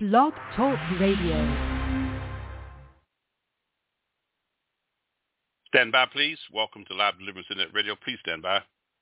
Blog Talk Radio. Stand by, please. Welcome to Live Deliverance Internet Radio. Please stand by.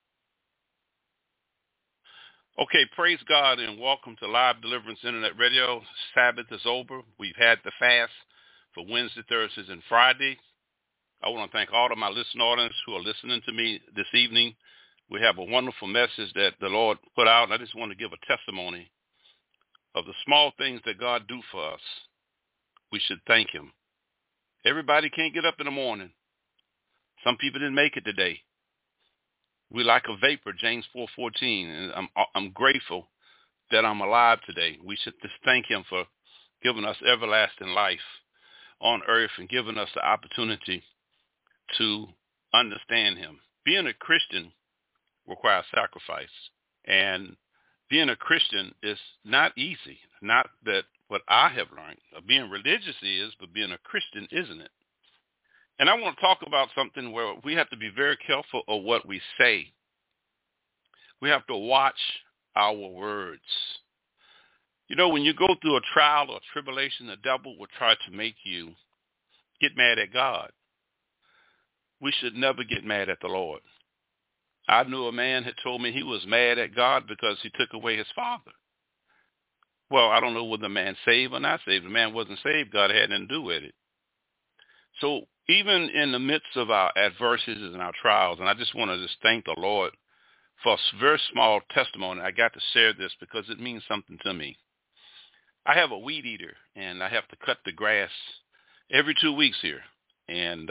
Okay, praise God and welcome to Live Deliverance Internet Radio. Sabbath is over. We've had the fast for Wednesday, Thursdays, and Fridays. I want to thank all of my listening audience who are listening to me this evening. We have a wonderful message that the Lord put out, and I just want to give a testimony of the small things that God do for us. We should thank him. Everybody can't get up in the morning. Some people didn't make it today. We like a vapor, James 4:14, and I'm grateful that I'm alive today. We should just thank him for giving us everlasting life on earth and giving us the opportunity to understand him. Being a Christian requires sacrifice, and being a Christian is not easy. Not that what I have learned. Being religious is, but being a Christian isn't it? And I want to talk about something where we have to be very careful of what we say. We have to watch our words. You know, when you go through a trial or tribulation, the devil will try to make you get mad at God. We should never get mad at the Lord. I knew a man had told me he was mad at God because he took away his father. Well, I don't know whether the man saved or not saved. The man wasn't saved. God had nothing to do with it. So even in the midst of our adversities and our trials, and I just want to just thank the Lord for a very small testimony. I got to share this because it means something to me. I have a weed eater, and I have to cut the grass every 2 weeks here. And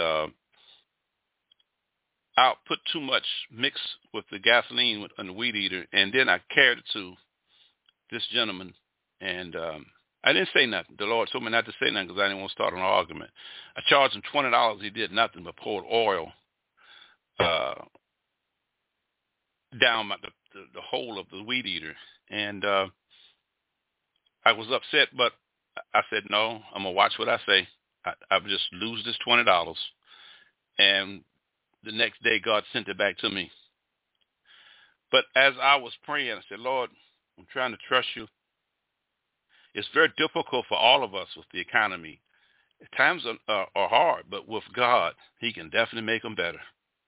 I'll put too much mix with the gasoline on the weed eater, and then I carried it to this gentleman, and I didn't say nothing. The Lord told me not to say nothing because I didn't want to start an argument. I charged him $20. He did nothing but poured oil down the hole of the weed eater, and I was upset, but I said, no, I'm going to watch what I say. I just lose this $20, and the next day, God sent it back to me. But as I was praying, I said, Lord, I'm trying to trust you. It's very difficult for all of us with the economy. Times are hard, but with God, he can definitely make them better.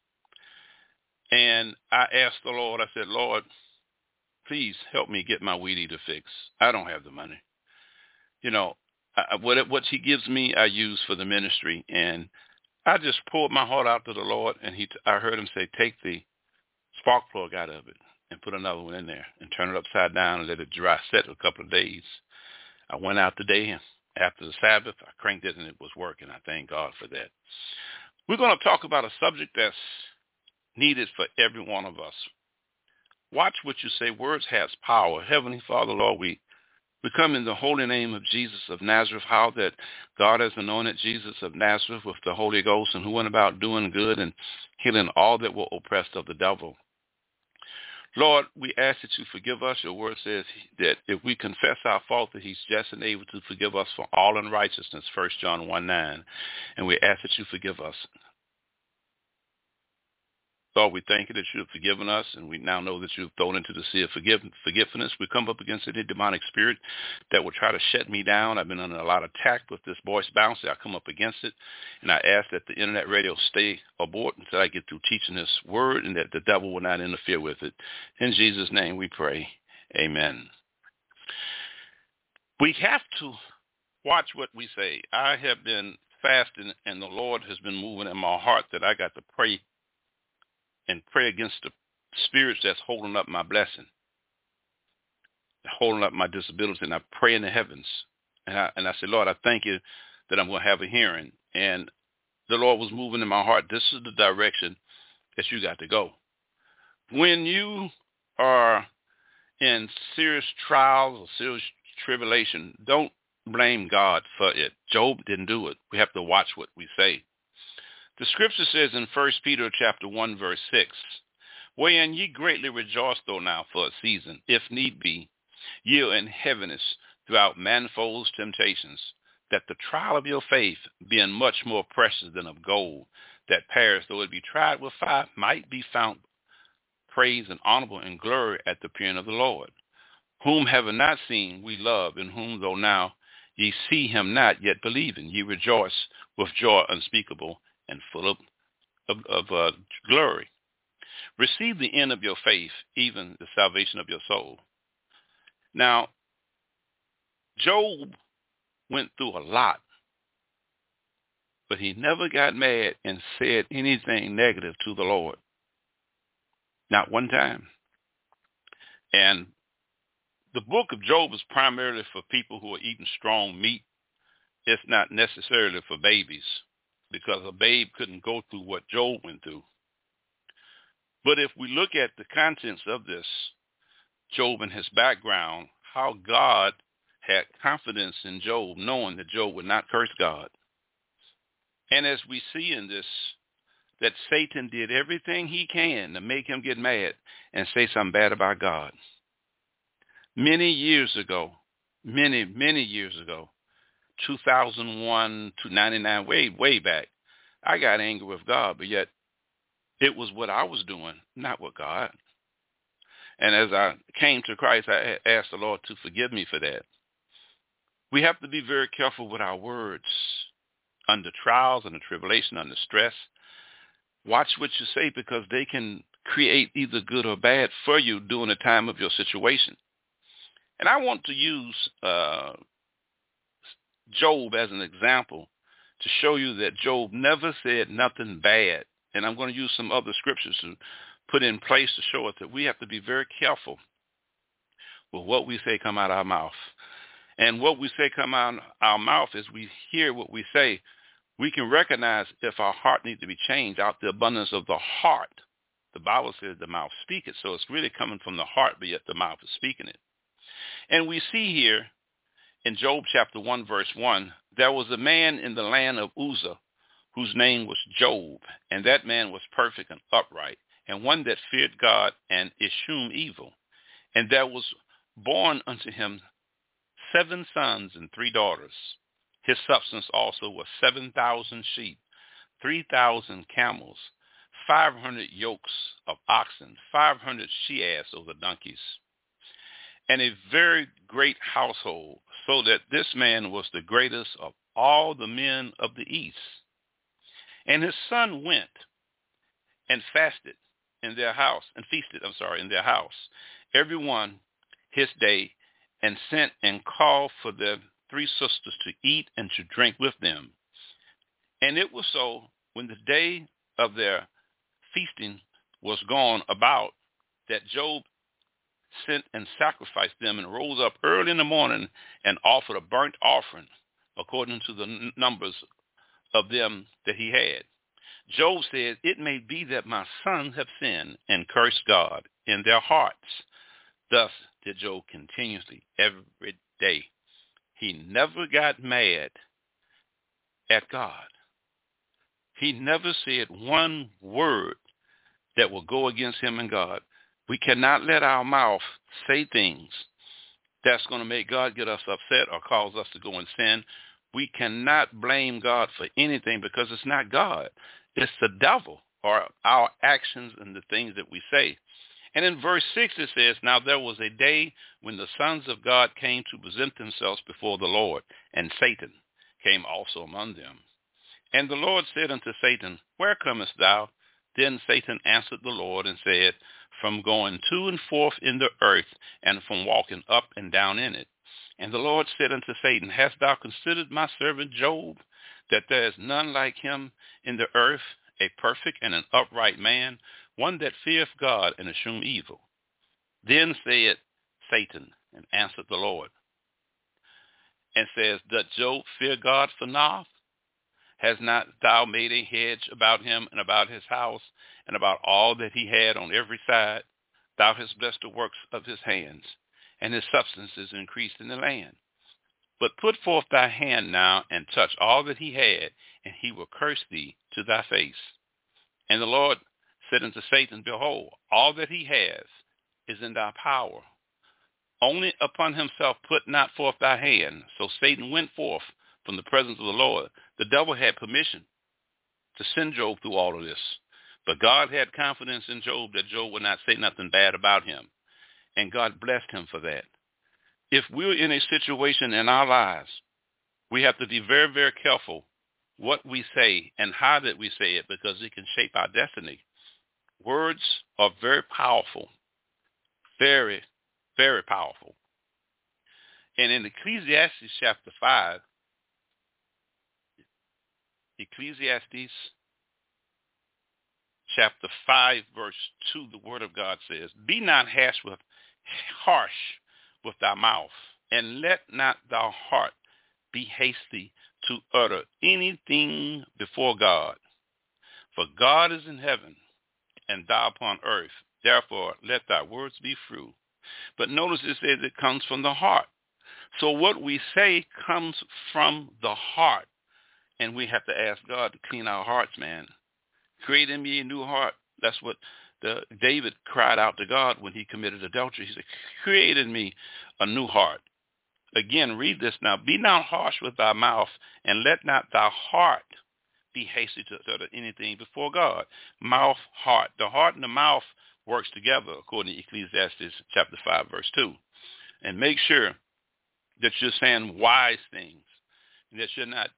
And I asked the Lord, I said, Lord, please help me get my weed eater fixed. I don't have the money. You know, what he gives me, I use for the ministry. And I just poured my heart out to the Lord, and I heard him say, take the spark plug out of it and put another one in there and turn it upside down and let it dry set a couple of days. I went out today, and after the Sabbath, I cranked it, and it was working. I thank God for that. We're going to talk about a subject that's needed for every one of us. Watch what you say. Words have power. Heavenly Father, Lord, we come in the holy name of Jesus of Nazareth, how that God has anointed Jesus of Nazareth with the Holy Ghost, and who went about doing good and healing all that were oppressed of the devil. Lord, we ask that you forgive us. Your word says that if we confess our fault, that he's just and able to forgive us for all unrighteousness, 1 John 1:9. And we ask that you forgive us. Lord, we thank you that you have forgiven us, and we now know that you've thrown into the sea of forgiveness. We come up against any demonic spirit that will try to shut me down. I've been under a lot of attack with this voice bouncer. I come up against it, and I ask that the internet radio stay aboard until I get through teaching this word, and that the devil will not interfere with it. In Jesus' name we pray. Amen. We have to watch what we say. I have been fasting, and the Lord has been moving in my heart that I got to pray and pray against the spirits that's holding up my blessing, holding up my disability. And I pray in the heavens. And I said, Lord, I thank you that I'm going to have a hearing. And the Lord was moving in my heart. This is the direction that you got to go. When you are in serious trials or serious tribulation, don't blame God for it. Job didn't do it. We have to watch what we say. The scripture says in 1 Peter chapter 1, verse 6, wherein ye greatly rejoice, though now for a season, if need be, ye are in heaviness throughout manifold temptations, that the trial of your faith, being much more precious than of gold, that perish though it be tried with fire, might be found praise and honorable and glory at the appearing of the Lord. whom have not seen we love, in whom though now ye see him not, yet believing, ye rejoice with joy unspeakable and full of glory. Receive the end of your faith, even the salvation of your soul. Now, Job went through a lot, but he never got mad and said anything negative to the Lord. Not one time. And the book of Job is primarily for people who are eating strong meat. It's not necessarily for babies, because a babe couldn't go through what Job went through. But if we look at the contents of this, Job and his background, how God had confidence in Job, knowing that Job would not curse God. And as we see in this, that Satan did everything he can to make him get mad and say something bad about God. Many years ago, many years ago, 2001 to 99, way back, I got angry with God, but yet it was what I was doing, not with God. And as I came to Christ, I asked the Lord to forgive me for that. We have to be very careful with our words under trials, under tribulation, under stress. Watch what you say, because they can create either good or bad for you during the time of your situation. And I want to use Job as an example to show you that Job never said nothing bad. And I'm going to use some other scriptures to put in place to show us that we have to be very careful with what we say come out of our mouth. And what we say come out of our mouth is we hear what we say. We can recognize if our heart needs to be changed. Out the abundance of the heart, the Bible says the mouth speaketh. So it's really coming from the heart, but yet the mouth is speaking it. And we see here in Job chapter 1, verse 1, there was a man in the land of Uzzah whose name was Job, and that man was perfect and upright, and one that feared God and eschewed evil. And there was born unto him 7 sons and 3 daughters. His substance also was 7,000 sheep, 3,000 camels, 500 yokes of oxen, 500 she-ass or the donkeys, and a very great household, so that this man was the greatest of all the men of the east. And his son went and fasted in their house, and feasted, in their house, every one his day, and sent and called for their 3 sisters to eat and to drink with them. And it was so, when the day of their feasting was gone about, that Job sent and sacrificed them, and rose up early in the morning and offered a burnt offering according to the numbers of them that he had. Job said, it may be that my sons have sinned and cursed God in their hearts. Thus did Job continuously every day. He never got mad at God. He never said one word that will go against him and God. We cannot let our mouth say things that's going to make God get us upset or cause us to go in sin. We cannot blame God for anything, because it's not God. It's the devil, or our actions and the things that we say. And in verse 6 it says, now there was a day when the sons of God came to present themselves before the Lord, and Satan came also among them. And the Lord said unto Satan, where comest thou? Then Satan answered the Lord and said, from going to and forth in the earth, and from walking up and down in it. And the Lord said unto Satan, hast thou considered my servant Job, that there is none like him in the earth, a perfect and an upright man, one that feareth God and escheweth evil? Then said Satan, and answered the Lord, and says, doth Job fear God for naught? Has not thou made a hedge about him and about his house and about all that he had on every side? Thou hast blessed the works of his hands, and his substance is increased in the land. But put forth thy hand now and touch all that he had, and he will curse thee to thy face. And the Lord said unto Satan, behold, all that he has is in thy power. Only upon himself put not forth thy hand. So Satan went forth from the presence of the Lord. The devil had permission to send Job through all of this. But God had confidence in Job that Job would not say nothing bad about him. And God blessed him for that. if we're in a situation in our lives, we have to be very, very careful what we say and how that we say it, because it can shape our destiny. Words are very powerful, very, very powerful. And in Ecclesiastes chapter 5, Ecclesiastes chapter 5, verse 2, the word of God says, be not harsh with thy mouth, and let not thy heart be hasty to utter anything before God. For God is in heaven, and thou upon earth. Therefore, let thy words be true. But notice it says it comes from the heart. So what we say comes from the heart. And we have to ask God to clean our hearts, man. Create in me a new heart. That's what David cried out to God when he committed adultery. He said, create in me a new heart. Again, read this now. Be not harsh with thy mouth, and let not thy heart be hasty to utter anything before God. Mouth, heart. The heart and the mouth works together, according to Ecclesiastes chapter 5, verse 2. And make sure that you're saying wise things, and that you're not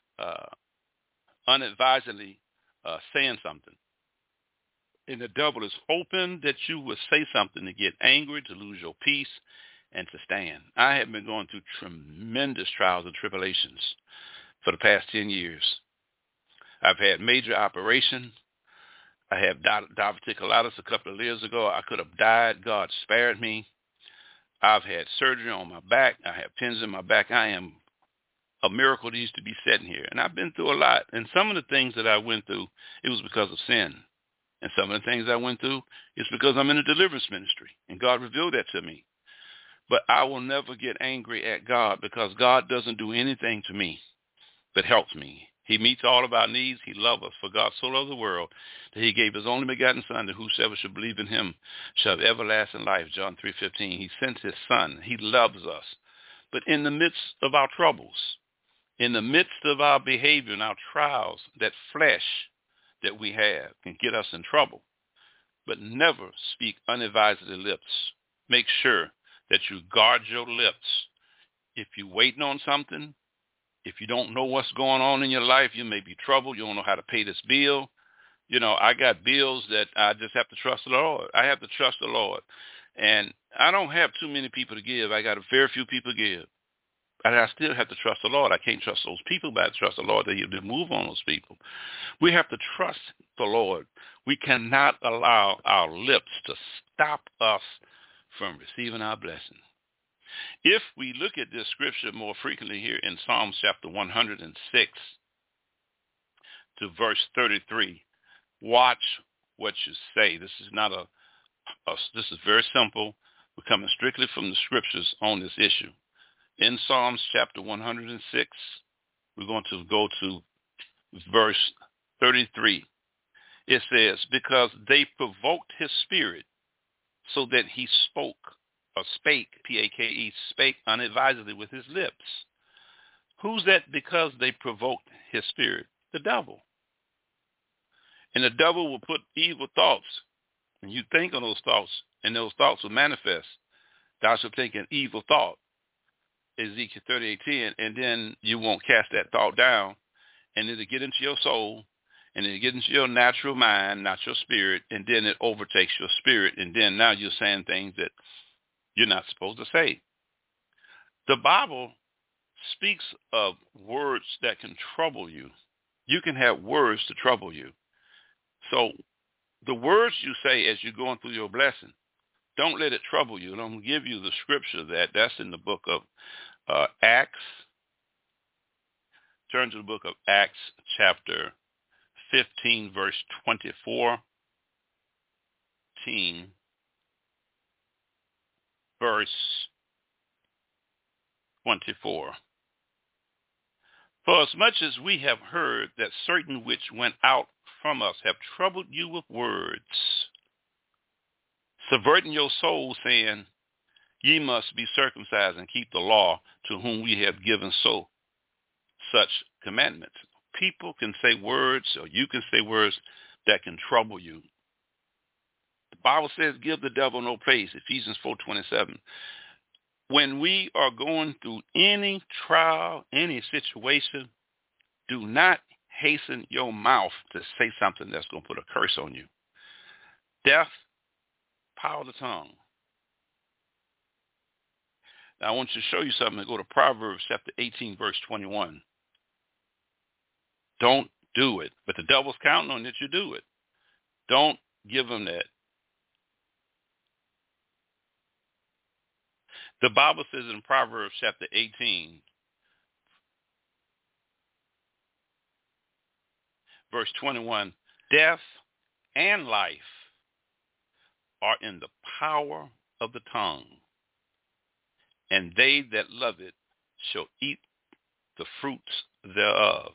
unadvisedly saying something. And the devil is hoping that you will say something to get angry, to lose your peace, and to stand. I have been going through tremendous trials and tribulations for the past 10 years. I've had major operations. I had diverticulitis a couple of years ago. I could have died. God spared me. I've had surgery on my back. I have pins in my back. I am a miracle that used to be sitting here. And I've been through a lot. And some of the things that I went through, it was because of sin. And some of the things I went through, it's because I'm in a deliverance ministry. And God revealed that to me. But I will never get angry at God, because God doesn't do anything to me that helps me. He meets all of our needs. He loves us. For God so loved the world that he gave his only begotten Son, that whosoever should believe in him shall have everlasting life. John 3:15. He sent his Son. He loves us. But in the midst of our troubles, in the midst of our behavior and our trials, that flesh that we have can get us in trouble. But never speak unadvisedly lips. Make sure that you guard your lips. If you're waiting on something, if you don't know what's going on in your life, you may be troubled. You don't know how to pay this bill. You know, I got bills that I just have to trust the Lord. I have to trust the Lord. And I don't have too many people to give. I got a very few people to give. And I still have to trust the Lord. I can't trust those people, but I trust the Lord that he'll move on those people. We have to trust the Lord. We cannot allow our lips to stop us from receiving our blessing. If we look at this scripture more frequently here in Psalms chapter 106 to verse 33, watch what you say. This is not this is very simple. We're coming strictly from the scriptures on this issue. In Psalms chapter 106, we're going to go to verse 33. It says, because they provoked his spirit so that he spoke, or spake, P-A-K-E, spake unadvisedly with his lips. Who's that because they provoked his spirit? The devil. And the devil will put evil thoughts, and you think on those thoughts, and those thoughts will manifest. Thou shalt think an evil thought, Ezekiel 38:10, and then you won't cast that thought down, and it'll get into your soul, and it'll get into your natural mind, not your spirit, and then it overtakes your spirit, and then now you're saying things that you're not supposed to say. The Bible speaks of words that can trouble you. You can have words to trouble you. So the words you say as you're going through your blessing, don't let it trouble you. And I'm going to give you the scripture that's in the book of Acts. Turn to the book of Acts chapter 15, verse 24. Verse 24. For as much as we have heard that certain which went out from us have troubled you with words, subverting your soul, saying, ye must be circumcised and keep the law, to whom we have given such commandments. People can say words, or you can say words that can trouble you. The Bible says, give the devil no place, Ephesians 4:27. When we are going through any trial, any situation, do not hasten your mouth to say something that's going to put a curse on you. Death, power of the tongue. Now, I want you to show you something. Go to Proverbs chapter 18, verse 21. Don't do it. But the devil's counting on that you do it. Don't give him that. The Bible says in Proverbs chapter 18, verse 21, death and life are in the power of the tongue, and they that love it shall eat the fruits thereof.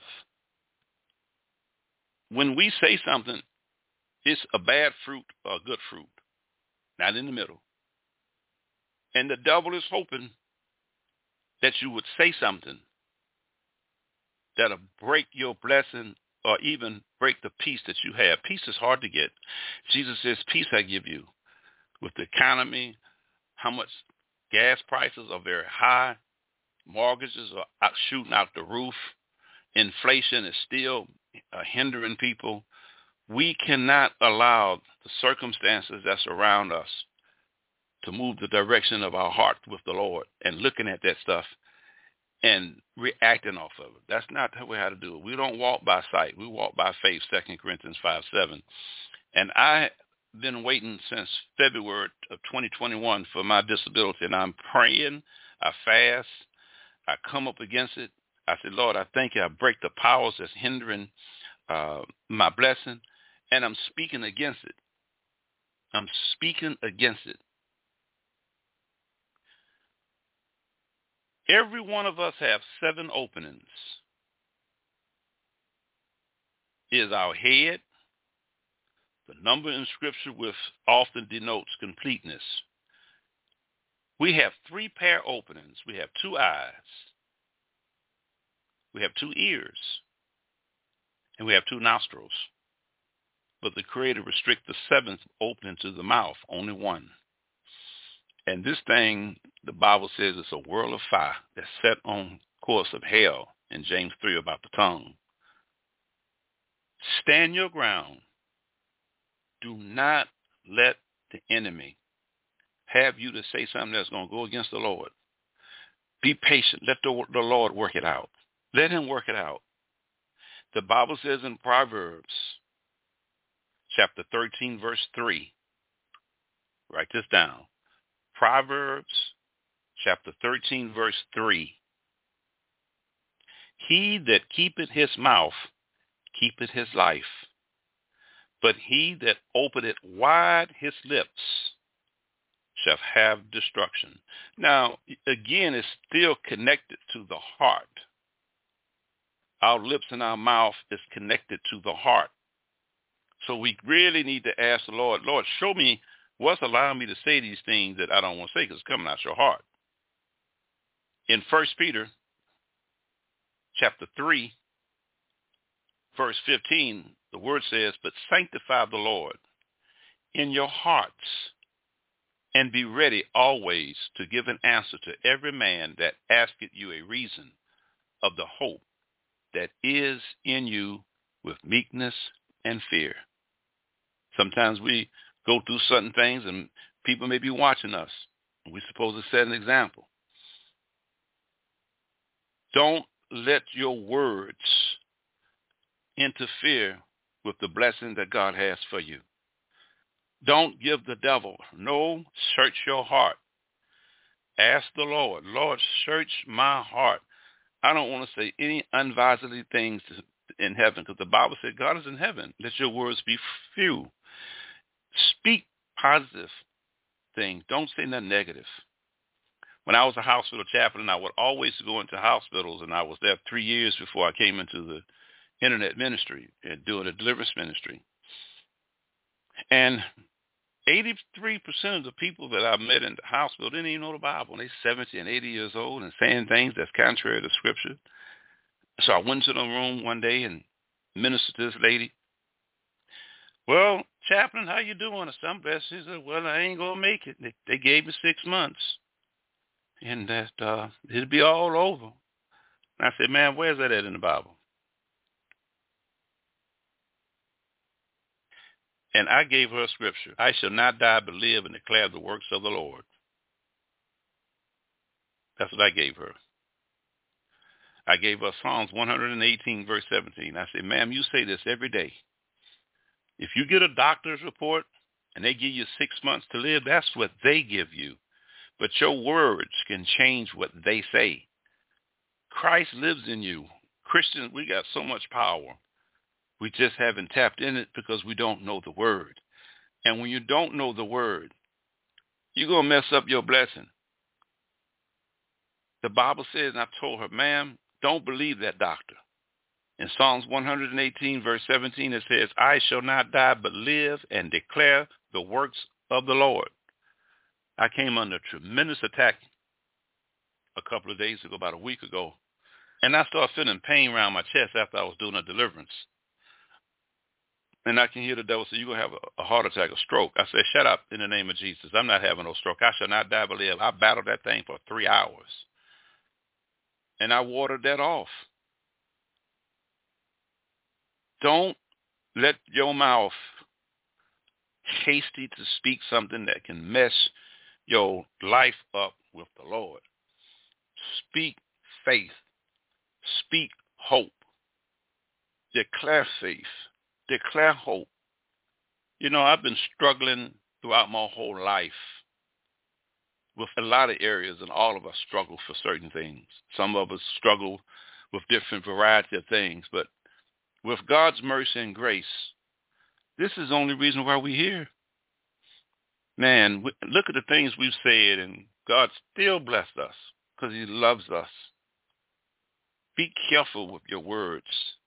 When we say something, it's a bad fruit or a good fruit, not in the middle. And the devil is hoping that you would say something that'll break your blessing or even break the peace that you have. Peace is hard to get. Jesus says, peace I give you. With the economy, how much gas prices are very high. Mortgages are shooting out the roof. Inflation is still hindering people. We cannot allow the circumstances that surround us to move the direction of our heart with the Lord and looking at that stuff and reacting off of it. That's not how we how to do it. We don't walk by sight. We walk by faith, 2 Corinthians 5:7. And I've been waiting since February of 2021 for my disability, and I'm praying, I fast, I come up against it. I said, Lord, I thank you. I break the powers that's hindering my blessing, and I'm speaking against it. I'm speaking against it. Every one of us have 7 openings. Is our head. The number in Scripture with often denotes completeness. We have 3 pair openings. We have 2 eyes. We have 2 ears. And we have 2 nostrils. But the Creator restricts the 7th opening to the mouth, only 1. And this thing, the Bible says it's a world of fire that's set on course of hell in James 3 about the tongue. Stand your ground. Do not let the enemy have you to say something that's going to go against the Lord. Be patient. Let the Lord work it out. Let him work it out. The Bible says in Proverbs chapter 13, verse 3. Write this down. Proverbs chapter 13, verse 3. He that keepeth his mouth keepeth his life, but he that openeth wide his lips shall have destruction. Now, again, it's still connected to the heart. Our lips and our mouth is connected to the heart. So we really need to ask the Lord, Lord, show me what's allowing me to say these things that I don't want to say because it's coming out your heart. In 1 Peter chapter 3, verse 15, the word says, but sanctify the Lord in your hearts and be ready always to give an answer to every man that asketh you a reason of the hope that is in you with meekness and fear. Sometimes we go through certain things and people may be watching us. We're supposed to set an example. Don't let your words interfere with the blessing that God has for you. Don't give the devil. No, search your heart. Ask the Lord, Lord, search my heart. I don't want to say any unwisely things in heaven because the Bible said God is in heaven. Let your words be few. Speak positive things. Don't say nothing negative. When I was a hospital chaplain, I would always go into hospitals, and I was there 3 years before I came into the internet ministry and doing a deliverance ministry. And 83% of the people that I met in the hospital didn't even know the Bible. They're 70 and 80 years old and saying things that's contrary to Scripture. So I went to the room one day and ministered to this lady. Well, chaplain, how you doing? I said, I'm blessed. She said, well, I ain't going to make it. They gave me 6 months. and that it'll be all over. And I said, man, where's that at in the Bible? And I gave her a scripture. I shall not die but live and declare the works of the Lord. That's what I gave her. I gave her Psalms 118, verse 17. I said, ma'am, you say this every day. If you get a doctor's report and they give you 6 months to live, that's what they give you. But your words can change what they say. Christ lives in you. Christians, we got so much power. We just haven't tapped in it because we don't know the word. And when you don't know the word, you're going to mess up your blessing. The Bible says, and I told her, ma'am, don't believe that doctor. In Psalms 118, verse 17, it says, I shall not die but live and declare the works of the Lord. I came under tremendous attack a couple of days ago, about a week ago, and I started feeling pain around my chest after I was doing a deliverance. And I can hear the devil say, you're going to have a heart attack, a stroke. I said, shut up in the name of Jesus. I'm not having no stroke. I shall not die but live. I battled that thing for 3 hours. And I watered that off. Don't let your mouth hasty to speak something that can mess your life up with the Lord. Speak faith. Speak hope. Declare faith. Declare hope. You know, I've been struggling throughout my whole life with a lot of areas, and all of us struggle for certain things. Some of us struggle with different variety of things, but with God's mercy and grace, this is the only reason why we're here. Man, look at the things we've said, and God still blessed us because he loves us. Be careful with your words.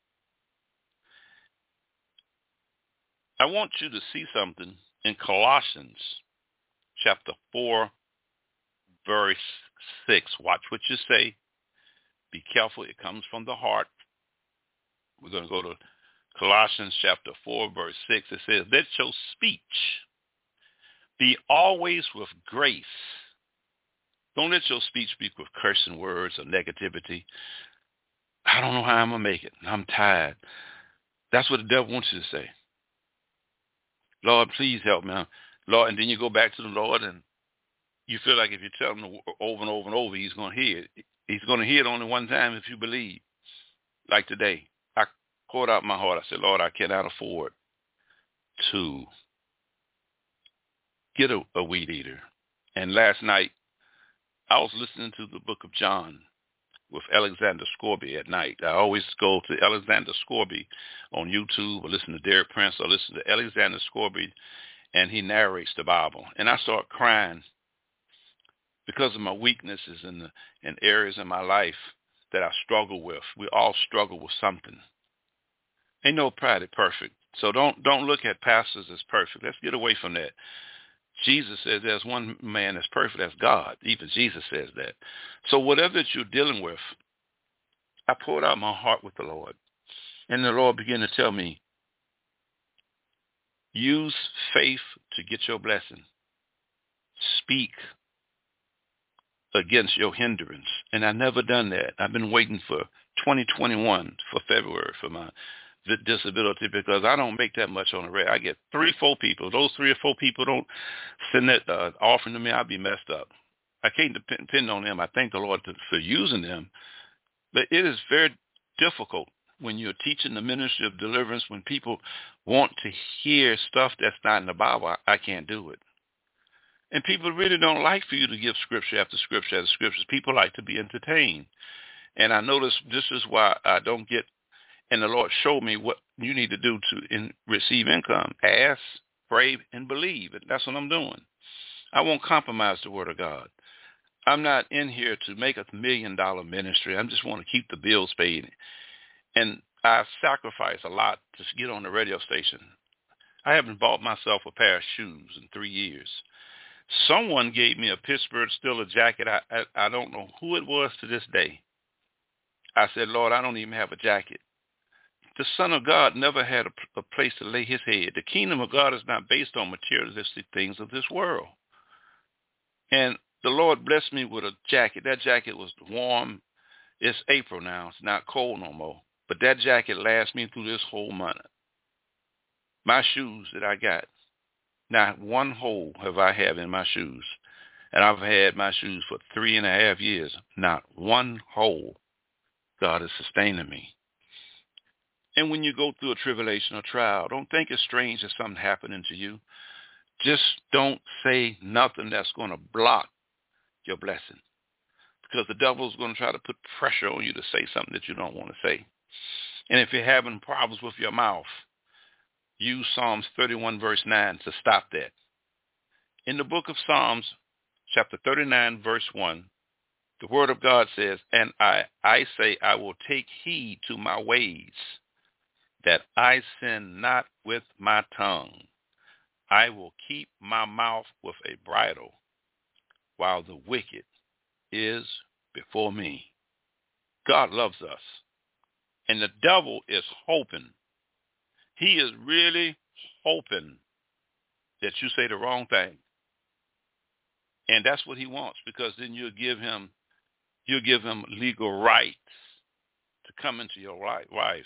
I want you to see something in Colossians chapter 4, verse 6. Watch what you say. Be careful. It comes from the heart. We're going to go to Colossians chapter 4, verse 6. It says, let your speech be always with grace. Don't let your speech speak with cursing words or negativity. I don't know how I'm going to make it. I'm tired. That's what the devil wants you to say. Lord, please help me. Lord, and then you go back to the Lord, and you feel like if you tell him over and over and over, he's going to hear it. He's going to hear it only one time if you believe. Like today, I poured out my heart. I said, Lord, I cannot afford to get a weed eater. And last night, I was listening to the book of John with Alexander Scorby at night. I always go to Alexander Scorby on YouTube or listen to Derek Prince or listen to Alexander Scorby, and he narrates the Bible. And I start crying because of my weaknesses in areas in my life that I struggle with. We all struggle with something. Ain't nobody perfect. So don't look at pastors as perfect. Let's get away from that. Jesus says there's one man that's perfect, that's God. Even Jesus says that. So whatever that you're dealing with, I poured out my heart with the Lord. And the Lord began to tell me, use faith to get your blessing. Speak against your hindrance. And I never done that. I've been waiting for 2021 for February for my disability because I don't make that much on the rate. I get 3-4 people. Those 3 or 4 people don't send that offering to me, I'll be messed up. I can't depend on them. I thank the Lord for using them. But it is very difficult when you're teaching the ministry of deliverance, when people want to hear stuff that's not in the Bible. I can't do it. And people really don't like for you to give scripture after scripture after scripture. People like to be entertained. And I notice this is why I don't get. And the Lord showed me what you need to do to receive income. Ask, pray, and believe. And that's what I'm doing. I won't compromise the word of God. I'm not in here to make $1 million ministry. I just want to keep the bills paid. And I sacrifice a lot to get on the radio station. I haven't bought myself a pair of shoes in 3 years. Someone gave me a Pittsburgh Steelers jacket. I don't know who it was to this day. I said, Lord, I don't even have a jacket. The Son of God never had a place to lay his head. The kingdom of God is not based on materialistic things of this world. And the Lord blessed me with a jacket. That jacket was warm. It's April now. It's not cold no more. But that jacket lasts me through this whole month. My shoes that I got, not one hole have I had in my shoes. And I've had my shoes for 3.5 years. Not one hole. God is sustaining me. And when you go through a tribulation or trial, don't think it's strange that something happening to you. Just don't say nothing that's going to block your blessing. Because the devil's going to try to put pressure on you to say something that you don't want to say. And if you're having problems with your mouth, use Psalms 31 verse 9 to stop that. In the book of Psalms, chapter 39 verse 1, the word of God says, and I say I will take heed to my ways, that I sin not with my tongue. I will keep my mouth with a bridle, while the wicked is before me. God loves us. And the devil is hoping. He is really hoping that you say the wrong thing. And that's what he wants, because then you'll give him legal rights to come into your life.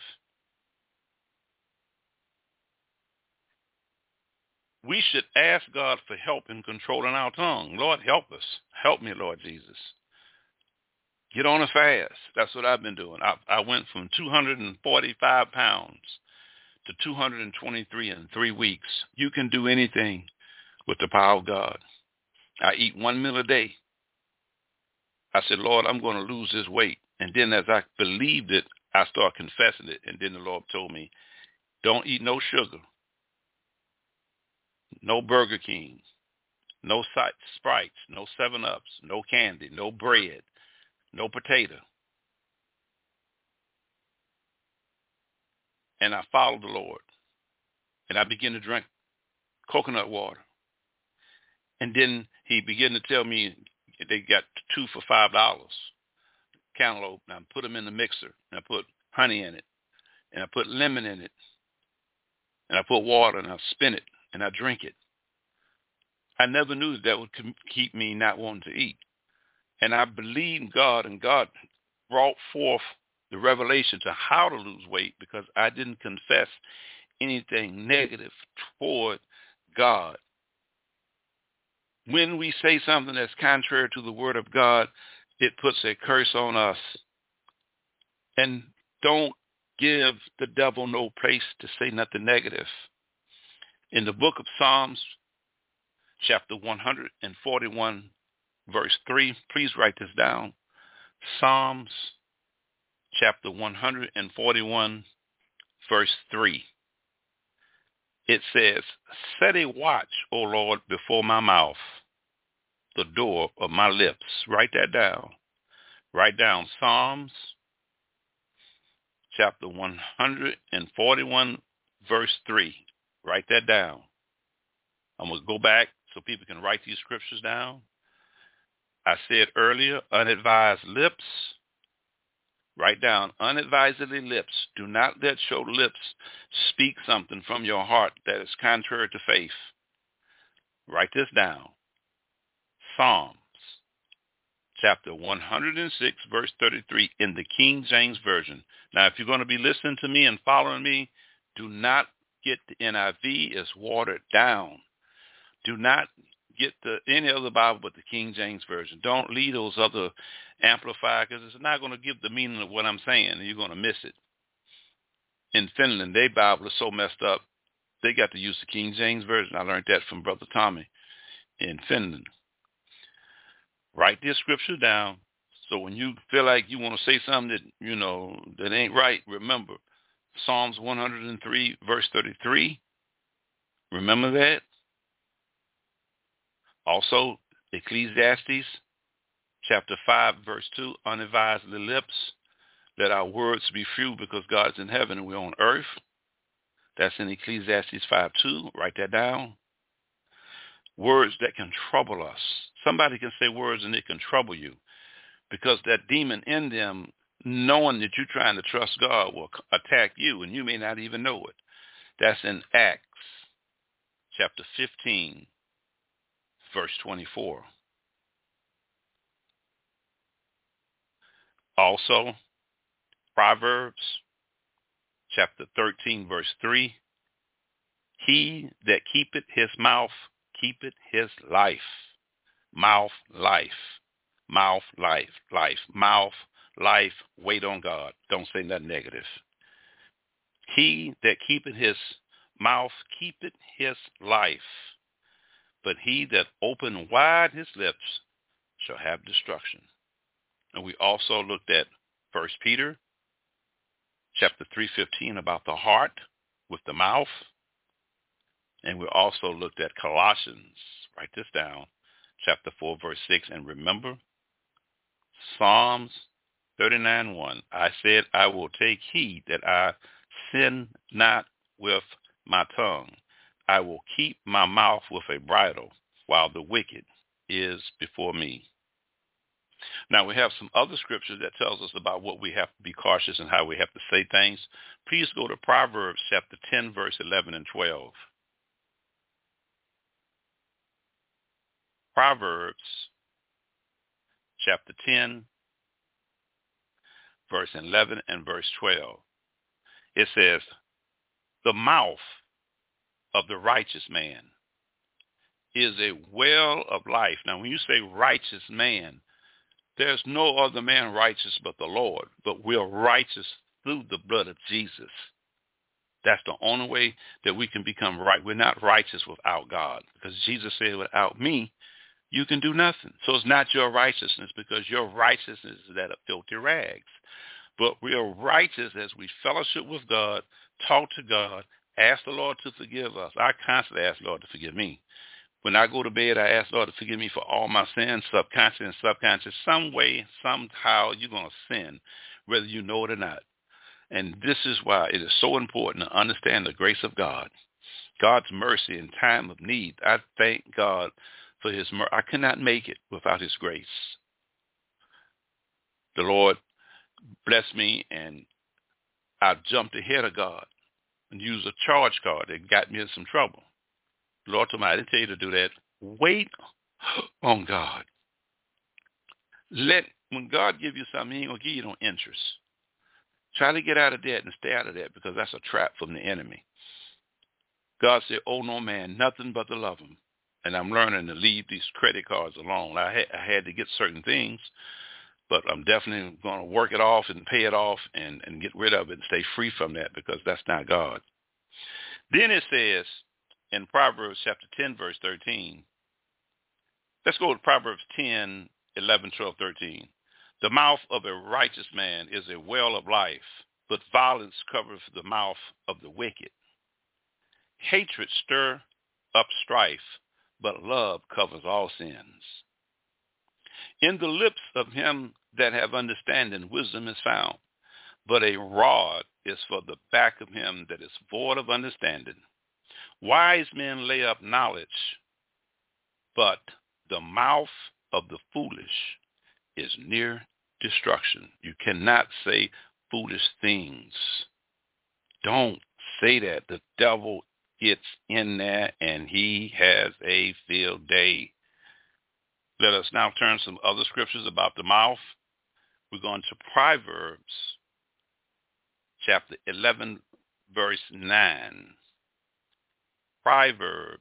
We should ask God for help in controlling our tongue. Lord, help us. Help me, Lord Jesus. Get on a fast. That's what I've been doing. I went from 245 pounds to 223 in 3 weeks. You can do anything with the power of God. I eat 1 meal a day. I said, Lord, I'm going to lose this weight. And then as I believed it, I started confessing it. And then the Lord told me, don't eat no sugar, no Burger King, no Sprites, no 7-Ups, no candy, no bread, no potato. And I followed the Lord. And I began to drink coconut water. And then he began to tell me they got 2 for $5. Cantaloupe. And I put them in the mixer. And I put honey in it. And I put lemon in it. And I put water and I spin it. And I drink it. I never knew that would keep me not wanting to eat. And I believed God, and God brought forth the revelation to how to lose weight, because I didn't confess anything negative toward God. When we say something that's contrary to the word of God, it puts a curse on us. And don't give the devil no place to say nothing negative. In the book of Psalms, chapter 141, verse 3, please write this down. Psalms, chapter 141, verse 3. It says, set a watch, O Lord, before my mouth, the door of my lips. Write that down. Write down Psalms, chapter 141, verse 3. Write that down. I'm going to go back so people can write these scriptures down. I said earlier, unadvised lips. Write down, unadvisedly lips. Do not let your lips speak something from your heart that is contrary to faith. Write this down. Psalms, chapter 106, verse 33 in the King James Version. Now, if you're going to be listening to me and following me, do not get the NIV. It's watered down. Do not get any other Bible but the King James Version. Don't leave those other amplifiers, because it's not going to give the meaning of what I'm saying, and you're going to miss it. In Finland, their Bible is so messed up, they got to use the King James Version. I learned that from Brother Tommy in Finland. Write this scripture down, so when you feel like you want to say something that, that ain't right, remember Psalms 103, verse 33. Remember that. Also, Ecclesiastes, chapter 5, verse 2, unadvisedly lips, let our words be few, because God is in heaven and we're on earth. That's in Ecclesiastes 5:2. Write that down. Words that can trouble us. Somebody can say words and it can trouble you, because that demon in them, knowing that you're trying to trust God, will attack you, and you may not even know it. That's in Acts, chapter 15, verse 24. Also, Proverbs chapter 13, verse 3, he that keepeth his mouth keepeth his life. Mouth, life. Mouth, life, life. Mouth, life. Wait on God. Don't say nothing negative. He that keepeth his mouth keepeth his life. But he that open wide his lips shall have destruction. And we also looked at 1 Peter chapter 3:15 about the heart with the mouth. And we also looked at Colossians, write this down, chapter 4, verse 6. And remember, Psalms 39:1. I said, I will take heed that I sin not with my tongue. I will keep my mouth with a bridle while the wicked is before me. Now, we have some other scriptures that tells us about what we have to be cautious and how we have to say things. Please go to Proverbs chapter 10, verse 11 and 12. Proverbs chapter 10, verse 11 and verse 12. It says, the mouth of the righteous man is a well of life. Now, when you say righteous man, there's no other man righteous but the Lord, but we're righteous through the blood of Jesus. That's the only way that we can become right. We're not righteous without God, because Jesus said, without me, you can do nothing. So it's not your righteousness, because your righteousness is that of filthy rags. But we are righteous as we fellowship with God, talk to God, ask the Lord to forgive us. I constantly ask the Lord to forgive me. When I go to bed, I ask the Lord to forgive me for all my sins, subconscious and subconscious. Some way, somehow, you're going to sin, whether you know it or not. And this is why it is so important to understand the grace of God, God's mercy in time of need. I thank God for his mercy. I cannot make it without his grace. The Lord blessed me, and I jumped ahead of God and used a charge card that got me in some trouble. The Lord told me, I didn't tell you to do that. Wait on God. When God gives you something, he ain't going to give you no interest. Try to get out of debt and stay out of that, because that's a trap from the enemy. God said, owe no man nothing but to love him. And I'm learning to leave these credit cards alone. I had to get certain things, but I'm definitely going to work it off and pay it off and get rid of it and stay free from that, because that's not God. Then it says in Proverbs chapter 10, verse 13, let's go to Proverbs 10, 11, 12, 13. The mouth of a righteous man is a well of life, but violence covers the mouth of the wicked. Hatred stir up strife, but love covers all sins. In the lips of him that have understanding, wisdom is found, but a rod is for the back of him that is void of understanding. Wise men lay up knowledge, but the mouth of the foolish is near destruction. You cannot say foolish things. Don't say that. The devil gets in there and he has a field day. Let us now turn to some other scriptures about the mouth. We're going to Proverbs chapter 11, verse 9. Proverbs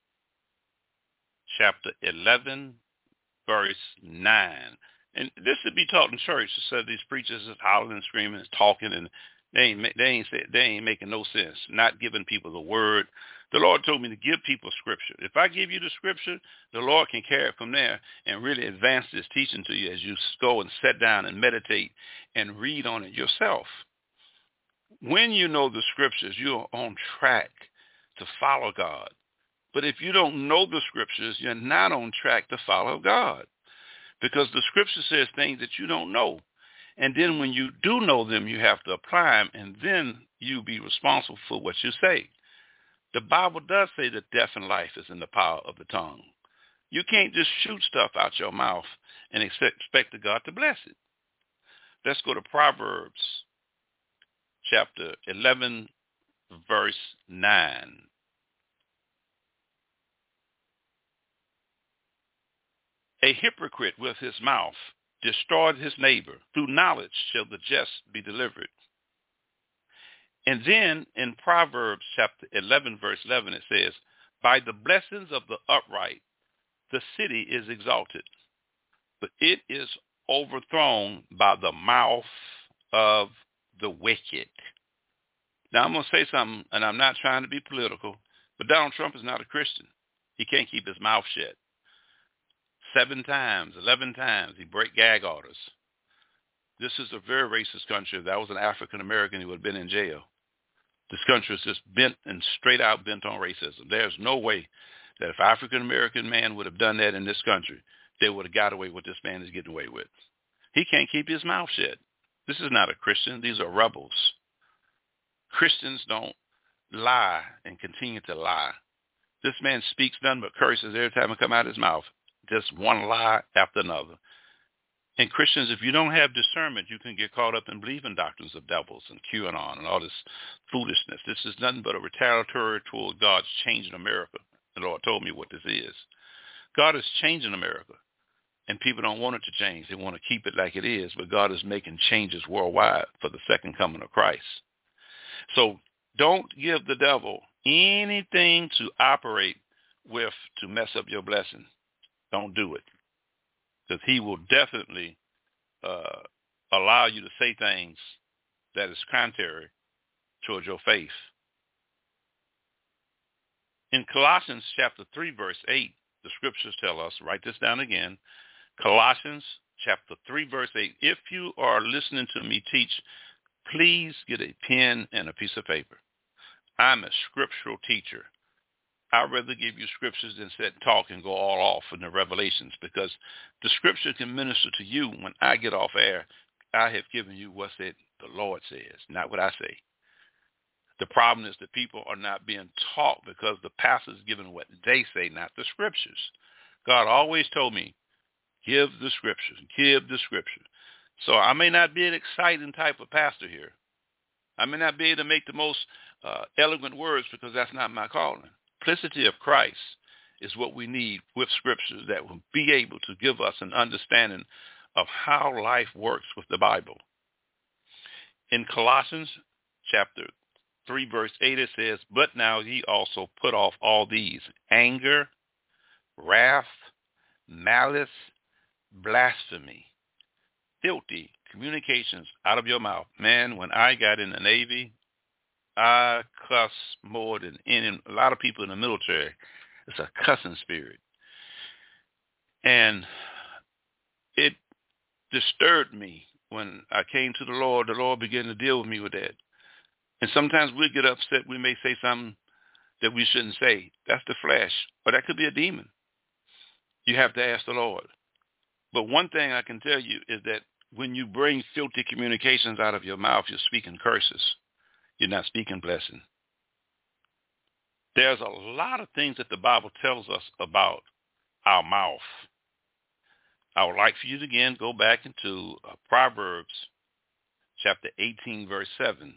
chapter 11, verse 9. And this should be taught in church. So these preachers is hollering and screaming and talking, and they ain't making no sense, not giving people the word. The Lord told me to give people scripture. If I give you the scripture, the Lord can carry it from there and really advance this teaching to you as you go and sit down and meditate and read on it yourself. When you know the scriptures, you're on track to follow God. But if you don't know the scriptures, you're not on track to follow God, because the scripture says things that you don't know. And then when you do know them, you have to apply them, and then you be responsible for what you say. The Bible does say that death and life is in the power of the tongue. You can't just shoot stuff out your mouth and expect God to bless it. Let's go to Proverbs chapter 11, verse 9. A hypocrite with his mouth destroyed his neighbor. Through knowledge shall the just be delivered. And then in Proverbs chapter 11, verse 11, it says, by the blessings of the upright, the city is exalted, but it is overthrown by the mouth of the wicked. Now, I'm going to say something, and I'm not trying to be political, but Donald Trump is not a Christian. He can't keep his mouth shut. 7 times, 11 times, he break gag orders. This is a very racist country. If that was an African American, he would have been in jail. This country is just bent and straight out bent on racism. There's no way that if an African American man would have done that in this country, they would have got away with what this man is getting away with. He can't keep his mouth shut. This is not a Christian. These are rebels. Christians don't lie and continue to lie. This man speaks nothing but curses every time it comes out of his mouth. Just one lie after another. And Christians, if you don't have discernment, you can get caught up in believing doctrines of devils and QAnon and all this foolishness. This is nothing but a retaliatory toward God's changing America. The Lord told me what this is. God is changing America, and people don't want it to change. They want to keep it like it is, but God is making changes worldwide for the second coming of Christ. So don't give the devil anything to operate with to mess up your blessing. Don't do it, because he will definitely allow you to say things that is contrary towards your faith. In Colossians chapter 3, verse 8, the scriptures tell us, write this down again, Colossians chapter 3, verse 8, if you are listening to me teach, please get a pen and a piece of paper. I'm a scriptural teacher. I'd rather give you scriptures than sit and talk and go all off in the revelations, because the scripture can minister to you. When I get off air, I have given you what the Lord says, not what I say. The problem is that people are not being taught because the pastor is giving what they say, not the scriptures. God always told me, give the scriptures, give the scripture. So I may not be an exciting type of pastor here. I may not be able to make the most eloquent words, because that's not my calling. Simplicity of Christ is what we need with scriptures that will be able to give us an understanding of how life works with the Bible. In Colossians chapter 3, verse 8, it says, but now ye also put off all these: anger, wrath, malice, blasphemy, filthy communications out of your mouth. Man, when I got in the Navy, I cuss more than a lot of people in the military. It's a cussing spirit. And it disturbed me when I came to the Lord. The Lord began to deal with me with that. And sometimes we get upset. We may say something that we shouldn't say. That's the flesh. Or that could be a demon. You have to ask the Lord. But one thing I can tell you is that when you bring filthy communications out of your mouth, you're speaking curses. You're not speaking blessing. There's a lot of things that the Bible tells us about our mouth. I would like for you to again go back into Proverbs chapter 18, verse 7.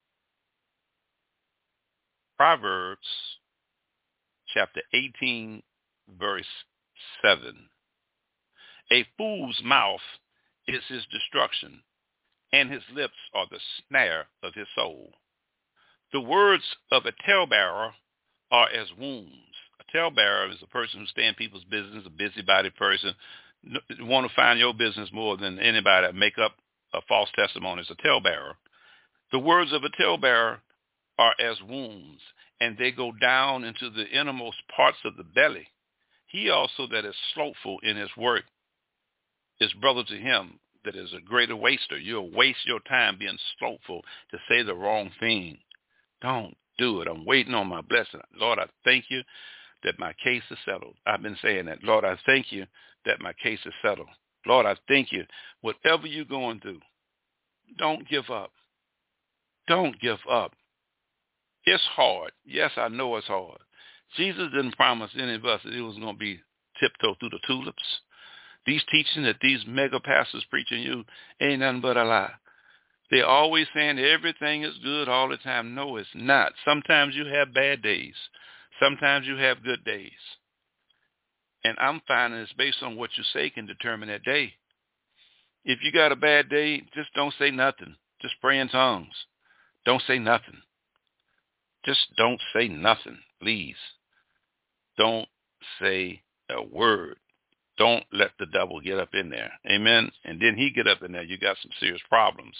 Proverbs chapter 18, verse 7. A fool's mouth is his destruction, and his lips are the snare of his soul. The words of a talebearer are as wounds. A talebearer is a person who stands people's business, a busybody person, want to find your business more than anybody, make up a false testimony. Is a talebearer. The words of a talebearer are as wounds, and they go down into the innermost parts of the belly. He also that is slothful in his work is brother to him that is a greater waster. You'll waste your time being slothful to say the wrong thing. Don't do it. I'm waiting on my blessing. Lord, I thank you that my case is settled. I've been saying that. Lord, I thank you that my case is settled. Lord, I thank you. Whatever you're going through, don't give up. Don't give up. It's hard. Yes, I know it's hard. Jesus didn't promise any of us that it was going to be tiptoe through the tulips. These teachings that these mega pastors preaching you ain't nothing but a lie. They're always saying everything is good all the time. No, it's not. Sometimes you have bad days. Sometimes you have good days. And I'm finding it's based on what you say can determine that day. If you got a bad day, just don't say nothing. Just pray in tongues. Don't say nothing. Just don't say nothing, please. Don't say a word. Don't let the devil get up in there. Amen. And then he get up in there, you got some serious problems.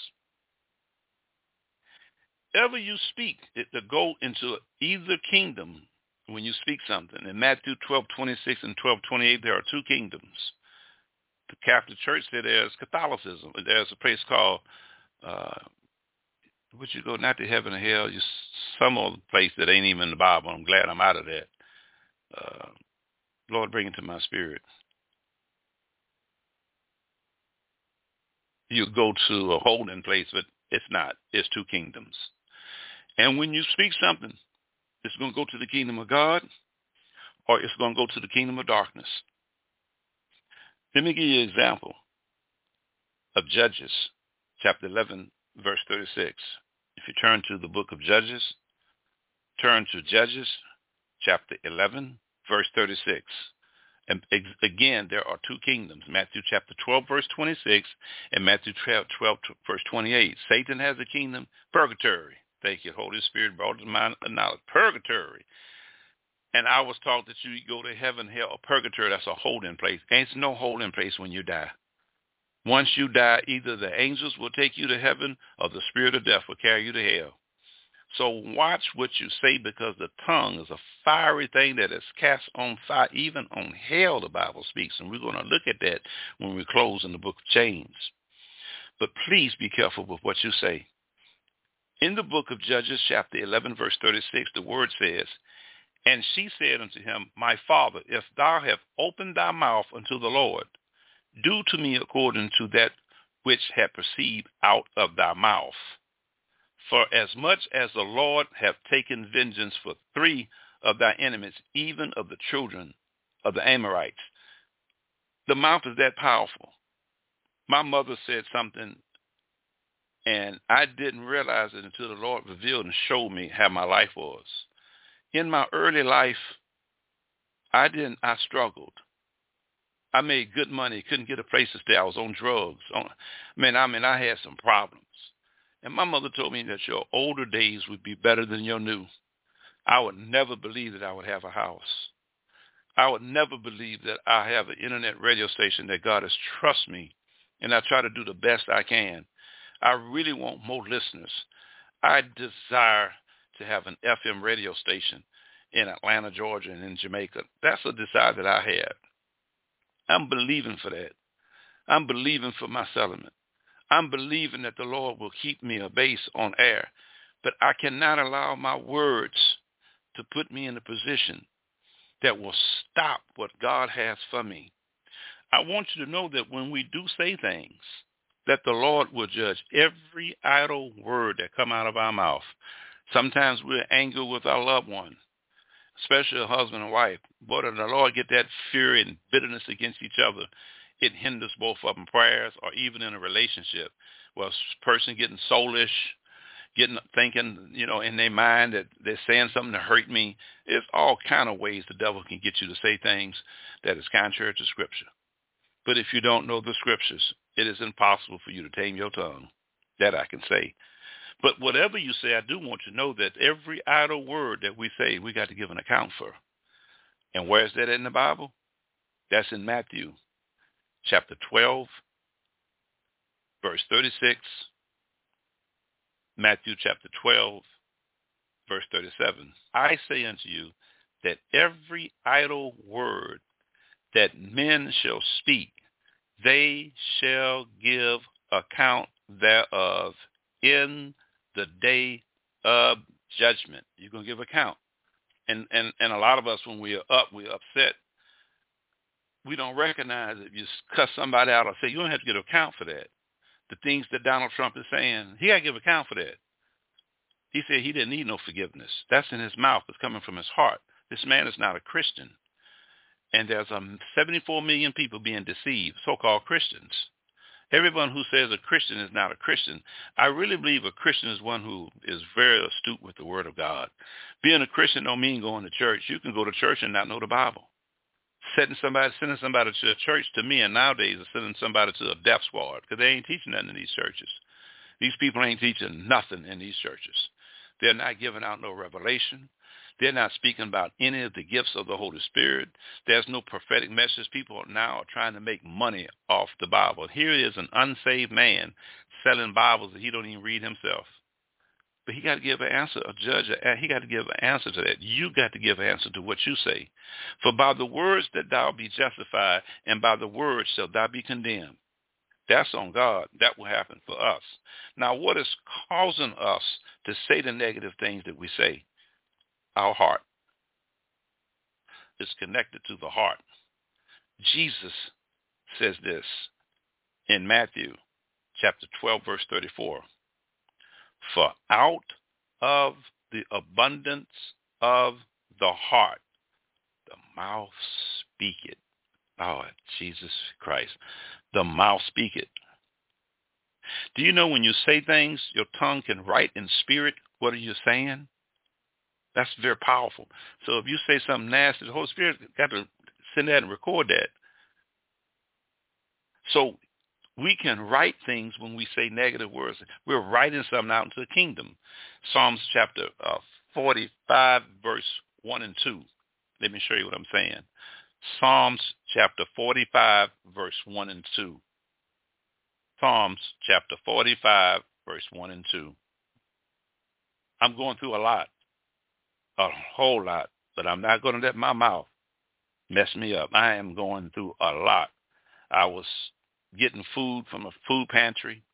Ever you speak, to go into either kingdom when you speak something. In Matthew 12:26 and 12:28, there are two kingdoms. The Catholic Church said there's Catholicism. There's a place called, would you go not to heaven or hell? Some other place that ain't even in the Bible. I'm glad I'm out of that. Lord, bring it to my spirit. You go to a holding place, but it's not. It's two kingdoms. And when you speak something, it's going to go to the kingdom of God or it's going to go to the kingdom of darkness. Let me give you an example of Judges, chapter 11, verse 36. If you turn to the book of Judges, turn to Judges, chapter 11, verse 36. And again, there are two kingdoms, Matthew chapter 12, verse 26, and Matthew 12, verse 28. Satan has a kingdom, purgatory. Thank you, Holy Spirit, brought to mind knowledge. Purgatory. And I was taught that you go to heaven, hell, or purgatory. That's a holding place. Ain't no holding place when you die. Once you die, either the angels will take you to heaven or the spirit of death will carry you to hell. So watch what you say, because the tongue is a fiery thing that is cast on fire. Even on hell, the Bible speaks. And we're going to look at that when we close in the book of James. But please be careful with what you say. In the book of Judges, chapter 11, verse 36, the word says, "And she said unto him, My father, if thou have opened thy mouth unto the Lord, do to me according to that which hath proceeded out of thy mouth. For as much as the Lord hath taken vengeance for 3 of thy enemies, even of the children of the Amorites." The mouth is that powerful. My mother said something, and I didn't realize it until the Lord revealed and showed me how my life was. In my early life, I struggled. I made good money, couldn't get a place to stay. I was on drugs. I had some problems. And my mother told me that your older days would be better than your new. I would never believe that I would have a house. I would never believe that I have an internet radio station, that God has trusted me, and I try to do the best I can. I really want more listeners. I desire to have an FM radio station in Atlanta, Georgia, and in Jamaica. That's a desire that I had. I'm believing for that. I'm believing for my settlement. I'm believing that the Lord will keep me a base on air. But I cannot allow my words to put me in a position that will stop what God has for me. I want you to know that when we do say things, that the Lord will judge every idle word that come out of our mouth. Sometimes we're angry with our loved one, especially a husband and wife. Boy, does the Lord get that fury and bitterness against each other, it hinders both of them prayers, or even in a relationship. Well, a person getting soulish, thinking, in their mind that they're saying something to hurt me. It's all kind of ways the devil can get you to say things that is contrary to Scripture. But if you don't know the Scriptures, it is impossible for you to tame your tongue. That I can say. But whatever you say, I do want you to know that every idle word that we say, we got to give an account for. And where is that in the Bible? That's in Matthew chapter 12, verse 36. Matthew chapter 12, verse 37. I say unto you that every idle word that men shall speak, they shall give account thereof in the day of judgment. You're going to give account. And a lot of us, when we're upset. We don't recognize it. You cuss somebody out or say, you don't have to give account for that. The things that Donald Trump is saying, he got to give account for that. He said he didn't need no forgiveness. That's in his mouth. It's coming from his heart. This man is not a Christian. And there's 74 million people being deceived, so-called Christians. Everyone who says a Christian is not a Christian. I really believe a Christian is one who is very astute with the Word of God. Being a Christian don't mean going to church. You can go to church and not know the Bible. sending somebody to a church to me, and nowadays are sending somebody to a death squad because they ain't teaching nothing in these churches. These people ain't teaching nothing in these churches. They're not giving out no revelation. They're not speaking about any of the gifts of the Holy Spirit. There's no prophetic message. People now are trying to make money off the Bible. Here is an unsaved man selling Bibles that he don't even read himself. But he got to give an answer, he got to give an answer to that. You got to give an answer to what you say. For by the words that thou be justified, and by the words shalt thou be condemned. That's on God. That will happen for us. Now, what is causing us to say the negative things that we say? Our heart. It's connected to the heart. Jesus says this in Matthew chapter 12, verse 34. For out of the abundance of the heart, the mouth speaketh. Lord Jesus Christ. The mouth speaketh. Do you know when you say things, your tongue can write in spirit what are you saying? That's very powerful. So if you say something nasty, the Holy Spirit got to send that and record that. So we can write things when we say negative words. We're writing something out into the kingdom. Psalms chapter 45, verse 1 and 2. Let me show you what I'm saying. Psalms chapter 45, verse 1 and 2. Psalms chapter 45, verse 1 and 2. I'm going through a whole lot, but I'm not going to let my mouth mess me up. I am going through a lot. I was getting food from a food pantry.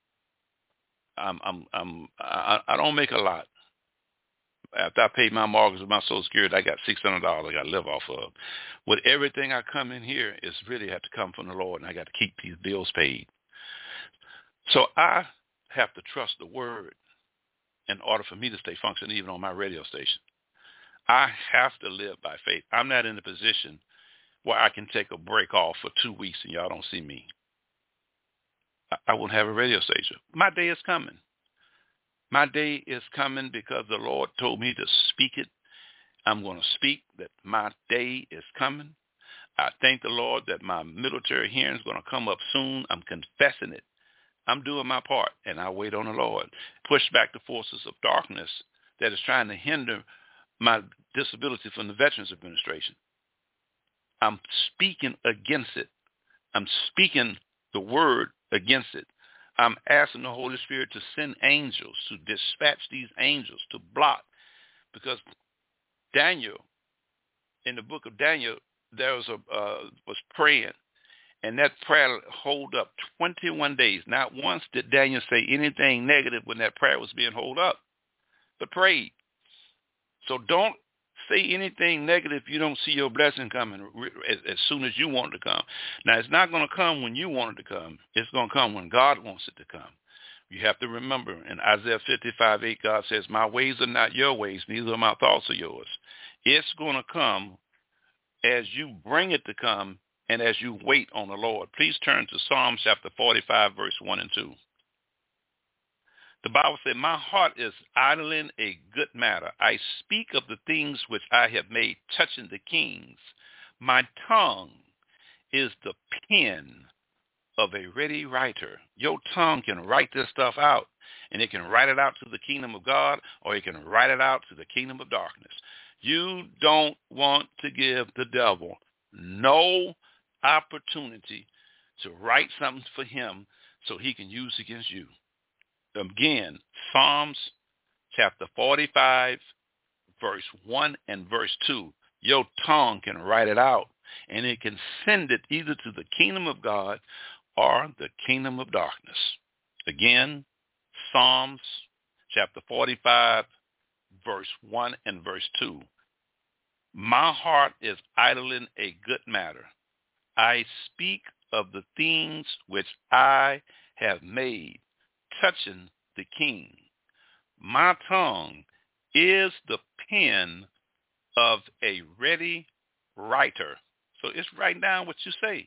I don't make a lot. After I paid my mortgage with my Social Security, I got $600 I got to live off of. With everything I come in here, it's really have to come from the Lord, and I got to keep these bills paid. So I have to trust the word in order for me to stay functioning even on my radio station. I have to live by faith. I'm not in a position where I can take a break off for 2 weeks and y'all don't see me. I won't have a radio station. My day is coming. My day is coming because the Lord told me to speak it. I'm going to speak that my day is coming. I thank the Lord that my military hearing is going to come up soon. I'm confessing it. I'm doing my part, and I wait on the Lord. Push back the forces of darkness that is trying to hinder my disability from the Veterans Administration. I'm speaking against it. I'm speaking the word against it. I'm asking the Holy Spirit to send angels, to dispatch these angels to block. Because Daniel, in the book of Daniel, there was praying. And that prayer hold up 21 days. Not once did Daniel say anything negative when that prayer was being held up, but prayed. So don't say anything negative if you don't see your blessing coming as soon as you want it to come. Now, it's not going to come when you want it to come. It's going to come when God wants it to come. You have to remember, in Isaiah 55:8, God says, my ways are not your ways, neither are my thoughts are yours. It's going to come as you bring it to come and as you wait on the Lord. Please turn to Psalms chapter 45, verse 1 and 2. The Bible said, my heart is idling a good matter. I speak of the things which I have made touching the kings. My tongue is the pen of a ready writer. Your tongue can write this stuff out, and it can write it out to the kingdom of God, or it can write it out to the kingdom of darkness. You don't want to give the devil no opportunity to write something for him so he can use against you. Again, Psalms chapter 45, verse 1 and verse 2. Your tongue can write it out, and it can send it either to the kingdom of God or the kingdom of darkness. Again, Psalms chapter 45, verse 1 and verse 2. My heart is idling a good matter. I speak of the things which I have made, touching the king. My tongue is the pen of a ready writer. So it's writing down what you say.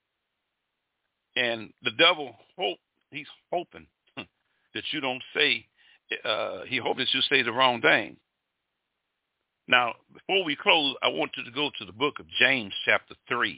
And the devil, he's hoping that you don't say, he hopes that you say the wrong thing. Now, before we close, I want you to go to the book of James chapter 3.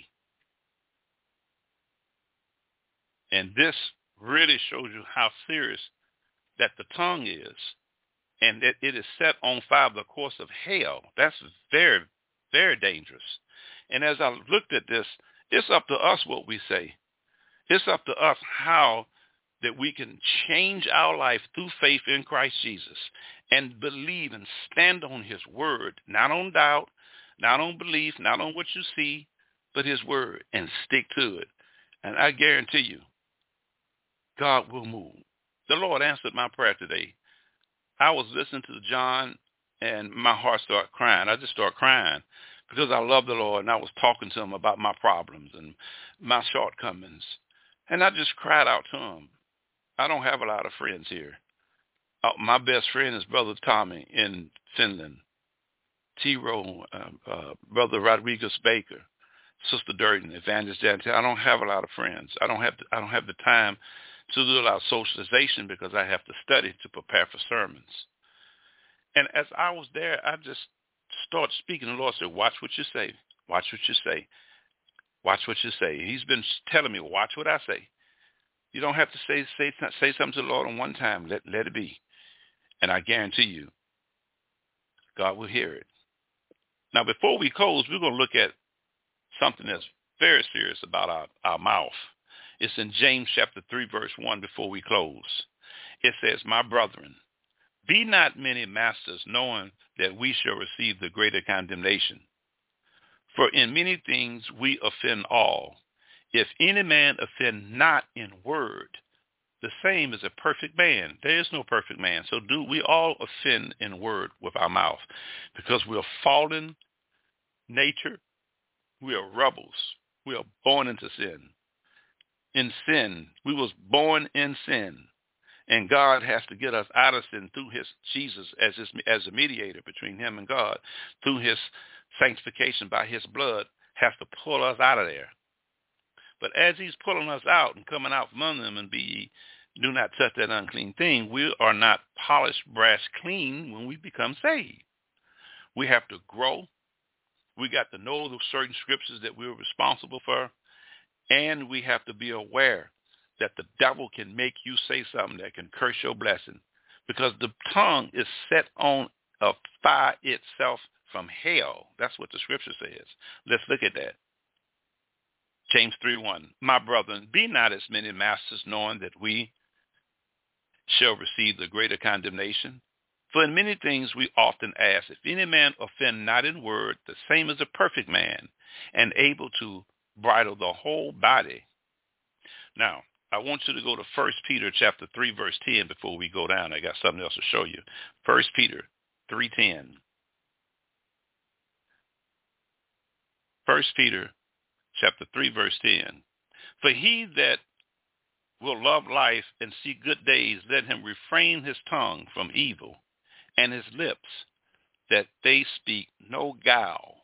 And this really shows you how serious that the tongue is, and that it is set on fire the course of hell. That's very, very dangerous. And as I looked at this, it's up to us what we say. It's up to us how that we can change our life through faith in Christ Jesus and believe and stand on his word, not on doubt, not on belief, not on what you see, but his word, and stick to it. And I guarantee you, God will move. The Lord answered my prayer today. I was listening to John, and my heart started crying. I just started crying because I love the Lord, and I was talking to him about my problems and my shortcomings. And I just cried out to him. I don't have a lot of friends here. My best friend is Brother Tommy in Finland, T-Row, Brother Rodriguez Baker, Sister Durden, Evangelist Jantel. I don't have a lot of friends. I don't have the time to do a lot of socialization because I have to study to prepare for sermons. And as I was there, I just started speaking. The Lord said, watch what you say. Watch what you say. Watch what you say. He's been telling me, watch what I say. You don't have to say something to the Lord on one time. Let it be. And I guarantee you, God will hear it. Now, before we close, we're going to look at something that's very serious about our mouth. It's in James chapter 3, verse 1 before we close. It says, my brethren, be not many masters, knowing that we shall receive the greater condemnation. For in many things we offend all. If any man offend not in word, the same is a perfect man. There is no perfect man. So do we all offend in word with our mouth? Because we are fallen nature. We are rebels. We are born into sin. In sin, we was born in sin. And God has to get us out of sin through his Jesus as a mediator between him and God. Through his sanctification by his blood, has to pull us out of there. But as he's pulling us out and coming out from under them and do not touch that unclean thing, we are not polished brass clean when we become saved. We have to grow. We got to know the certain scriptures that we're responsible for. And we have to be aware that the devil can make you say something that can curse your blessing, because the tongue is set on a fire itself from hell. That's what the scripture says. Let's look at that. James 3:1. My brethren, be not as many masters, knowing that we shall receive the greater condemnation. For in many things we often ask, if any man offend not in word, the same is a perfect man, and able to bridle the whole body. Now, I want you to go to 1 Peter chapter 3, verse 10 before we go down. I got something else to show you. 1 Peter 3:10. 1 Peter chapter 3, verse 10. For he that will love life and see good days, let him refrain his tongue from evil, and his lips that they speak no guile.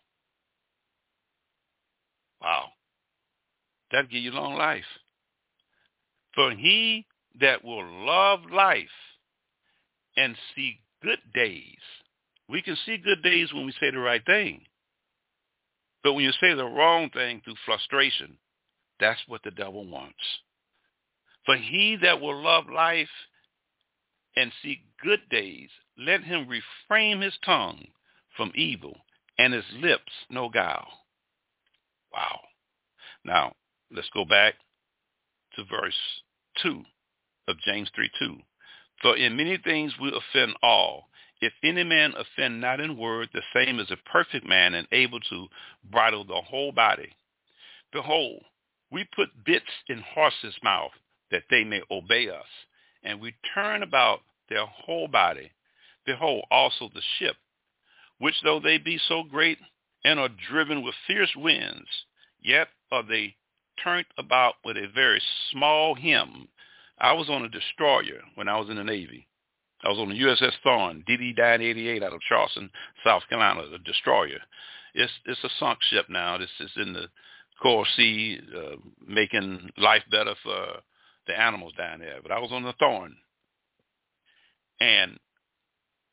Wow. That'll give you long life. For he that will love life and see good days. We can see good days when we say the right thing. But when you say the wrong thing through frustration, that's what the devil wants. For he that will love life and see good days, let him refrain his tongue from evil, and his lips no guile. Wow. Now, let's go back to verse 2 of James 3:2. For in many things we offend all. If any man offend not in word, the same is a perfect man and able to bridle the whole body. Behold, we put bits in horses' mouth that they may obey us, and we turn about their whole body. Behold, also the ship, which though they be so great and are driven with fierce winds, yet are they turned about with a very small hem. I was on a destroyer when I was in the Navy. I was on the USS Thorn, DD 988 out of Charleston, South Carolina, the destroyer. It's a sunk ship now. This is in the Coral Sea, making life better for the animals down there. But I was on the Thorn. And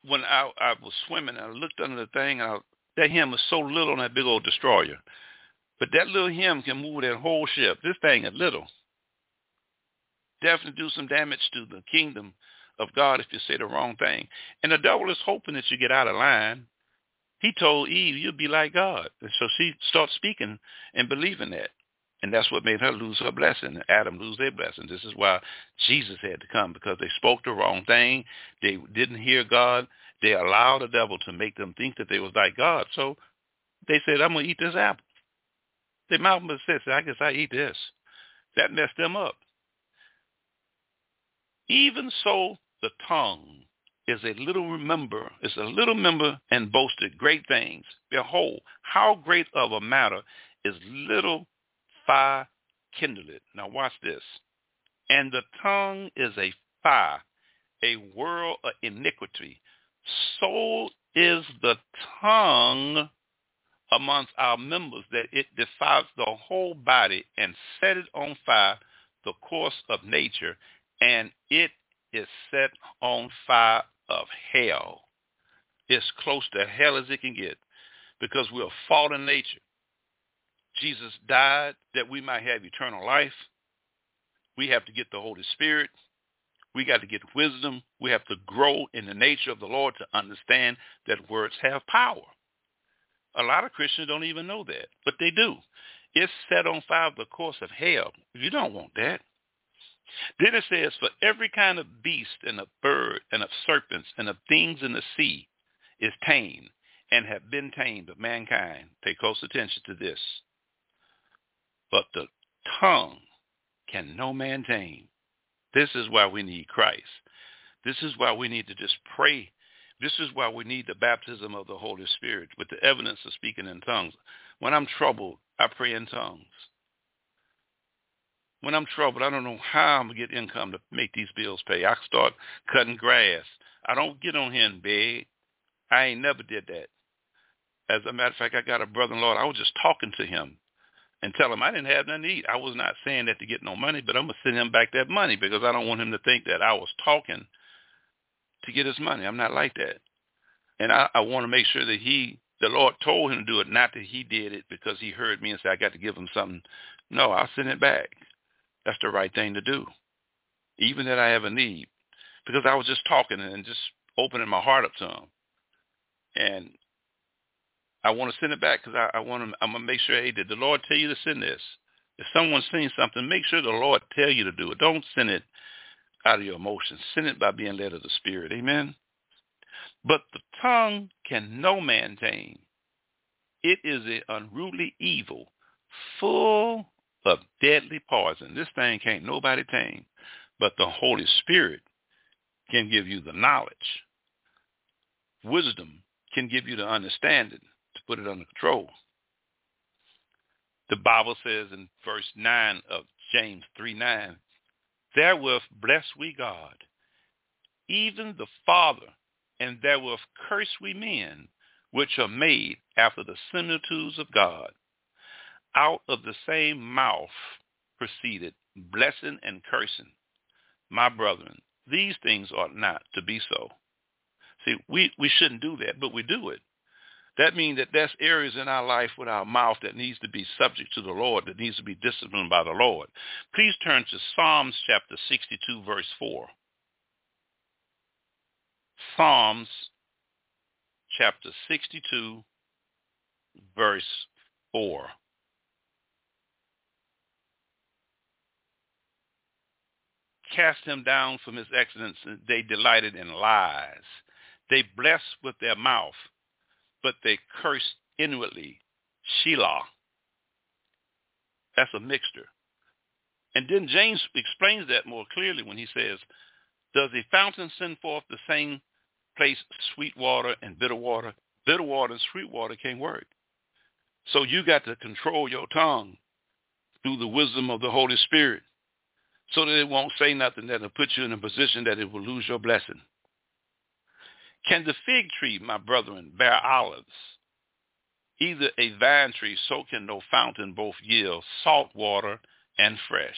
when I was swimming, I looked under the thing, that hem was so little on that big old destroyer. But that little hem can move that whole ship. This thing is little. Definitely do some damage to the kingdom of God if you say the wrong thing. And the devil is hoping that you get out of line. He told Eve, you'll be like God. And so she started speaking and believing that. And that's what made her lose her blessing, and Adam lose their blessing. This is why Jesus had to come, because they spoke the wrong thing. They didn't hear God. They allowed the devil to make them think that they was like God. So they said, I'm going to eat this apple. Their mouth said, I guess I eat this. That messed them up. Even so, the tongue is a little member, and boasted great things. Behold, how great of a matter is little fire kindled. Now watch this. And the tongue is a fire, a world of iniquity. So is the tongue amongst our members, that it defiles the whole body and set it on fire, the course of nature, and it is set on fire of hell. It's close to hell as it can get, because we're fallen nature. Jesus died that we might have eternal life. We have to get the Holy Spirit. We got to get wisdom. We have to grow in the nature of the Lord to understand that words have power. A lot of Christians don't even know that, but they do. It's set on fire of the course of hell. You don't want that. Then it says, for every kind of beast and of bird and of serpents and of things in the sea is tamed and have been tamed of mankind. Pay close attention to this. But the tongue can no man tame. This is why we need Christ. This is why we need to just pray. This is why we need the baptism of the Holy Spirit with the evidence of speaking in tongues. When I'm troubled, I pray in tongues. When I'm troubled, I don't know how I'm going to get income to make these bills pay. I start cutting grass. I don't get on here and beg. I ain't never did that. As a matter of fact, I got a brother-in-law. I was just talking to him and tell him I didn't have nothing to eat. I was not saying that to get no money, but I'm going to send him back that money, because I don't want him to think that I was talking to get his money. I'm not like that. And I want to make sure that the Lord told him to do it, not that he did it because he heard me and said, I got to give him something. No, I'll send it back. That's the right thing to do, even that I have a need, because I was just talking and just opening my heart up to him. And I want to send it back because I'm going to make sure, hey, did the Lord tell you to send this? If someone's saying something, make sure the Lord tell you to do it. Don't send it out of your emotions. Send it by being led of the Spirit. Amen. But the tongue can no man tame. It is an unruly evil, full of deadly poison. This thing can't nobody tame. But the Holy Spirit can give you the knowledge. Wisdom can give you the understanding to put it under control. The Bible says in verse 9 of James 3:9, therewith bless we God, even the Father, and therewith curse we men, which are made after the similitudes of God. Out of the same mouth proceeded blessing and cursing. My brethren, these things ought not to be so. See, we shouldn't do that, but we do it. That means that there's areas in our life with our mouth that needs to be subject to the Lord, that needs to be disciplined by the Lord. Please turn to Psalms chapter 62, verse 4. Psalms chapter 62, verse 4. Cast him down from his excellence. They delighted in lies. They bless with their mouth, but they curse inwardly. Shelah. That's a mixture. And then James explains that more clearly when he says, does a fountain send forth the same place sweet water and bitter water? Bitter water and sweet water can't work. So you got to control your tongue through the wisdom of the Holy Spirit, so that it won't say nothing that will put you in a position that it will lose your blessing. Can the fig tree, my brethren, bear olives? Either a vine tree, so can no fountain both yield salt water and fresh.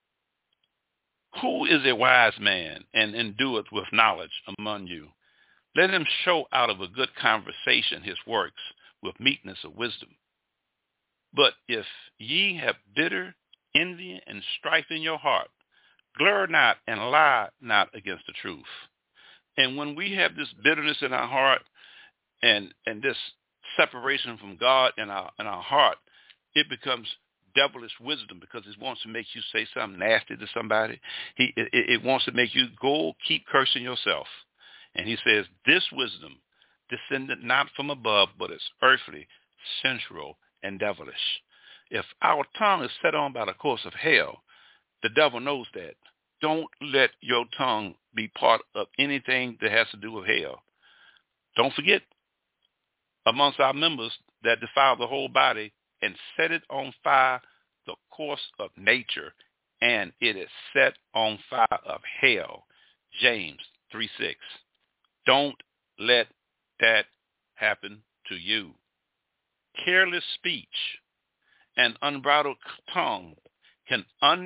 Who is a wise man and endueth with knowledge among you? Let him show out of a good conversation his works with meekness of wisdom. But if ye have bitter envy and strife in your heart, glare not and lie not against the truth. And when we have this bitterness in our heart and this separation from God in our heart, it becomes devilish wisdom because it wants to make you say something nasty to somebody. It wants to make you go keep cursing yourself. And he says, this wisdom descended not from above, but is earthly, sensual, and devilish. If our tongue is set on by the course of hell, the devil knows that. Don't let your tongue be part of anything that has to do with hell. Don't forget, amongst our members that defile the whole body and set it on fire, the course of nature, and it is set on fire of hell. James 3:6. Don't let that happen to you. Careless speech and unbridled tongue can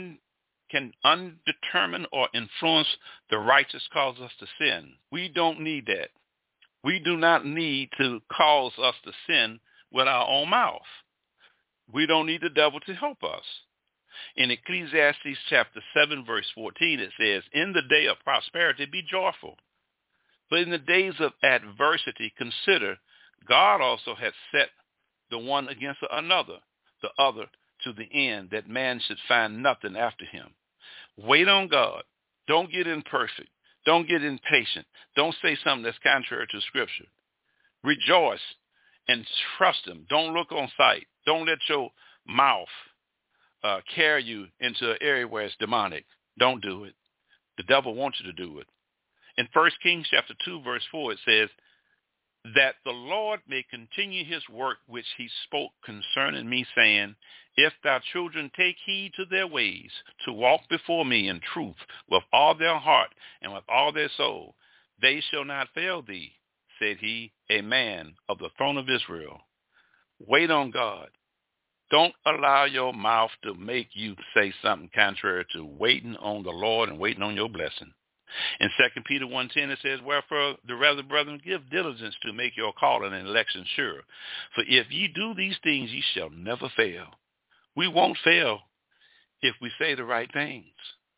undetermined or influence the righteous cause us to sin. We don't need that. We do not need to cause us to sin with our own mouth. We don't need the devil to help us. In Ecclesiastes chapter 7, verse 14, it says, in the day of prosperity, be joyful. But in the days of adversity, consider God also has set the one against another, the other to the end, that man should find nothing after him. Wait on God. Don't get imperfect. Don't get impatient. Don't say something that's contrary to Scripture. Rejoice and trust him. Don't look on sight. Don't let your mouth carry you into an area where it's demonic. Don't do it. The devil wants you to do it. In 1 Kings chapter 2, verse 4, it says, that the Lord may continue his work which he spoke concerning me, saying, if thy children take heed to their ways, to walk before me in truth with all their heart and with all their soul, they shall not fail thee, said he, a man of the throne of Israel. Wait on God. Don't allow your mouth to make you say something contrary to waiting on the Lord and waiting on your blessing. In 2 Peter 1:10, it says, wherefore the rather, brethren, give diligence to make your calling and election sure. For if ye do these things, ye shall never fail. We won't fail if we say the right things.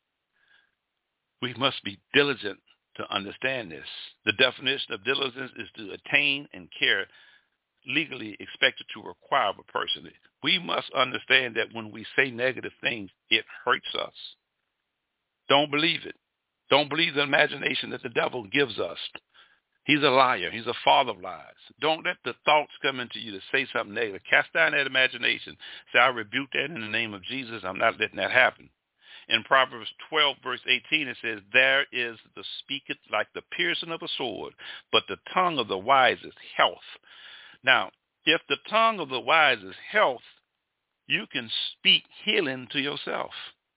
We must be diligent to understand this. The definition of diligence is to attain and care legally expected to require of a person. We must understand that when we say negative things, it hurts us. Don't believe it. Don't believe the imagination that the devil gives us. He's a liar. He's a father of lies. Don't let the thoughts come into you to say something negative. Cast down that imagination. Say, I rebuke that in the name of Jesus. I'm not letting that happen. In Proverbs 12, verse 18, it says, there is the speaketh like the piercing of a sword, but the tongue of the wise is health. Now, if the tongue of the wise is health, you can speak healing to yourself.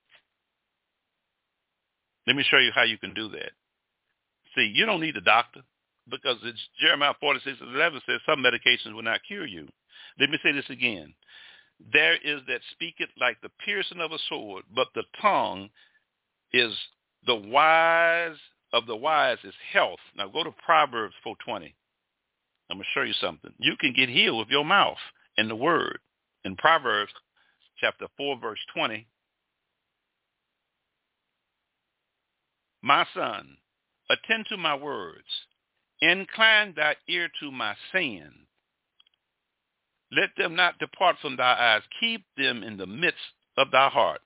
Let me show you how you can do that. See, you don't need a doctor because it's Jeremiah 46:11 says some medications will not cure you. Let me say this again. There is that speaketh like the piercing of a sword, but the tongue is the wise of the wise is health. Now go to Proverbs 4:20. I'm going to show you something. You can get healed with your mouth and the word. In Proverbs chapter 4, verse 20, my son, attend to my words. Incline thy ear to my saying. Let them not depart from thy eyes. Keep them in the midst of thy heart.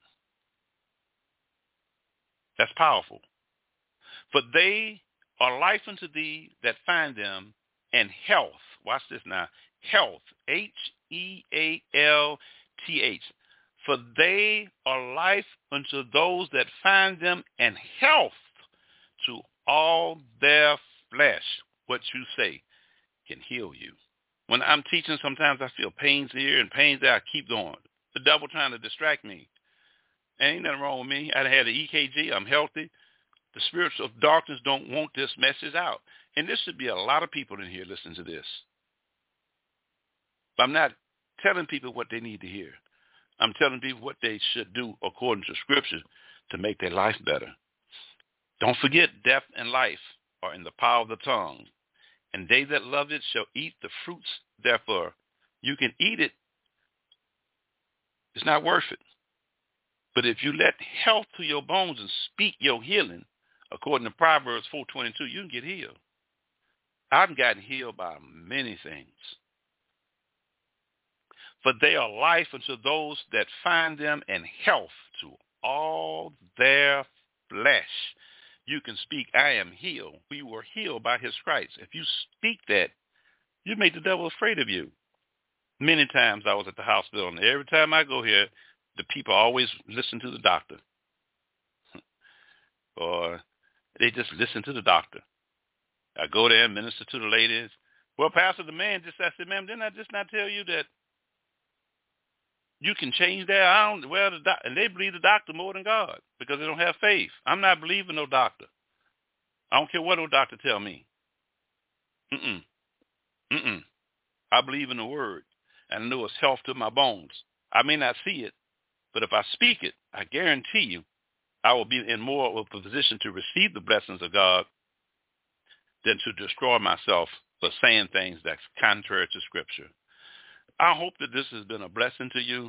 That's powerful. For they are life unto thee that find them, and health. Watch this now. Health. Health. For they are life unto those that find them, and health to all their flesh. What you say can heal you. When I'm teaching, sometimes I feel pains here and pains there. I keep going. The devil trying to distract me. Ain't nothing wrong with me. I had an EKG. I'm healthy. The spirits of darkness don't want this message out. And there should be a lot of people in here listening to this. But I'm not telling people what they need to hear. I'm telling people what they should do according to Scripture to make their life better. Don't forget, death and life are in the power of the tongue. and they that love it shall eat the fruits thereof. You can eat it. It's not worth it. But if you let health to your bones and speak your healing, according to Proverbs 4:22, you can get healed. I've gotten healed by many things. For they are life unto those that find them, and health to all their flesh. You can speak, I am healed. We were healed by his stripes. If you speak that, you make the devil afraid of you. Many times I was at the hospital, and every time I go here, the people always listen to the doctor. Or they just listen to the doctor. I go there and minister to the ladies. Well, Pastor, the man just, I said, ma'am, didn't I just not tell you that you can change that? And they believe the doctor more than God because they don't have faith. I'm not believing no doctor. I don't care what no doctor tell me. I believe in the word, and I know it's health to my bones. I may not see it, but if I speak it, I guarantee you I will be in more of a position to receive the blessings of God than to destroy myself for saying things that's contrary to Scripture. I hope that this has been a blessing to you.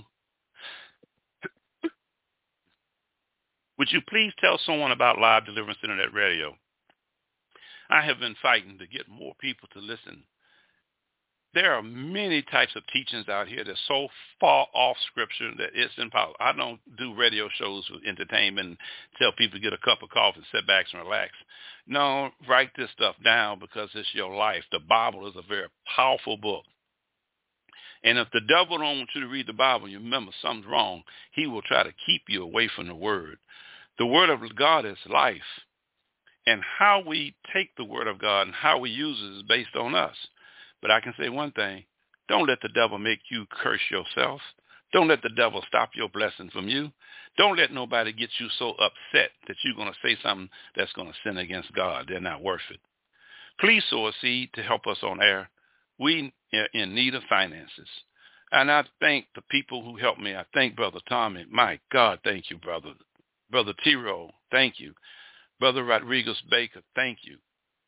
Would you please tell someone about Live Deliverance Internet Radio? I have been fighting to get more people to listen. There are many types of teachings out here that's so far off Scripture that it's impossible. I don't do radio shows for entertainment and tell people to get a cup of coffee and sit back and relax. No, write this stuff down because it's your life. The Bible is a very powerful book. And if the devil don't want you to read the Bible, you remember something's wrong. He will try to keep you away from the Word. The Word of God is life. And how we take the Word of God and how we use it is based on us. But I can say one thing, don't let the devil make you curse yourself. Don't let the devil stop your blessing from you. Don't let nobody get you so upset that you're going to say something that's going to sin against God. They're not worth it. Please sow a seed to help us on air. We are in need of finances. And I thank the people who helped me. I thank Brother Tommy. My God, thank you, brother. Brother Tiro, thank you. Brother Rodriguez Baker, thank you.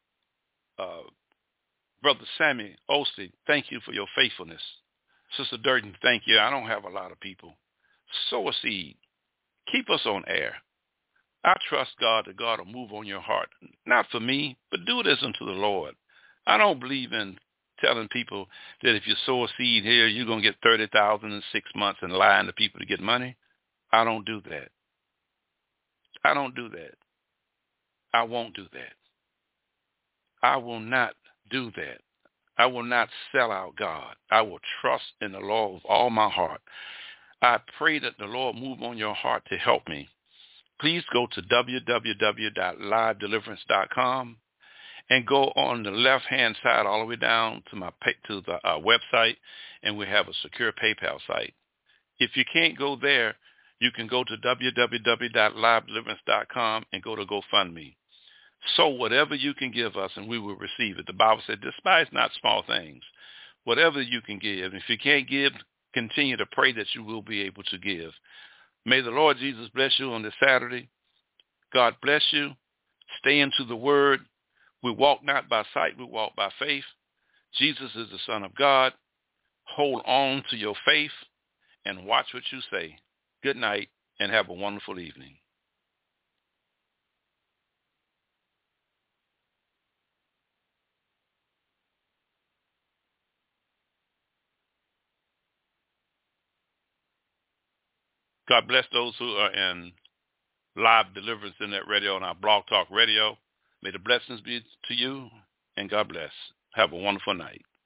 Brother Sammy Osteen, thank you for your faithfulness. Sister Durden, thank you. I don't have a lot of people. Sow a seed. Keep us on air. I trust God that God will move on your heart. Not for me, but do this unto the Lord. I don't believe in telling people that if you sow a seed here, you're going to get $30,000 in 6 months and lying to people to get money. I don't do that. I don't do that. I won't do that. I will not do that. I will not sell out God. I will trust in the Lord with all my heart. I pray that the Lord move on your heart to help me. Please go to www.livedeliverance.com and go on the left-hand side all the way down to the website, and we have a secure PayPal site. If you can't go there, you can go to www.livedeliverance.com and go to GoFundMe. So whatever you can give us, and we will receive it. The Bible said, despise not small things. Whatever you can give. If you can't give, continue to pray that you will be able to give. May the Lord Jesus bless you on this Saturday. God bless you. Stay into the Word. We walk not by sight, we walk by faith. Jesus is the Son of God. Hold on to your faith and watch what you say. Good night and have a wonderful evening. God bless those who are in Live Deliverance Internet Radio and our Blog Talk Radio. May the blessings be to you, and God bless. Have a wonderful night.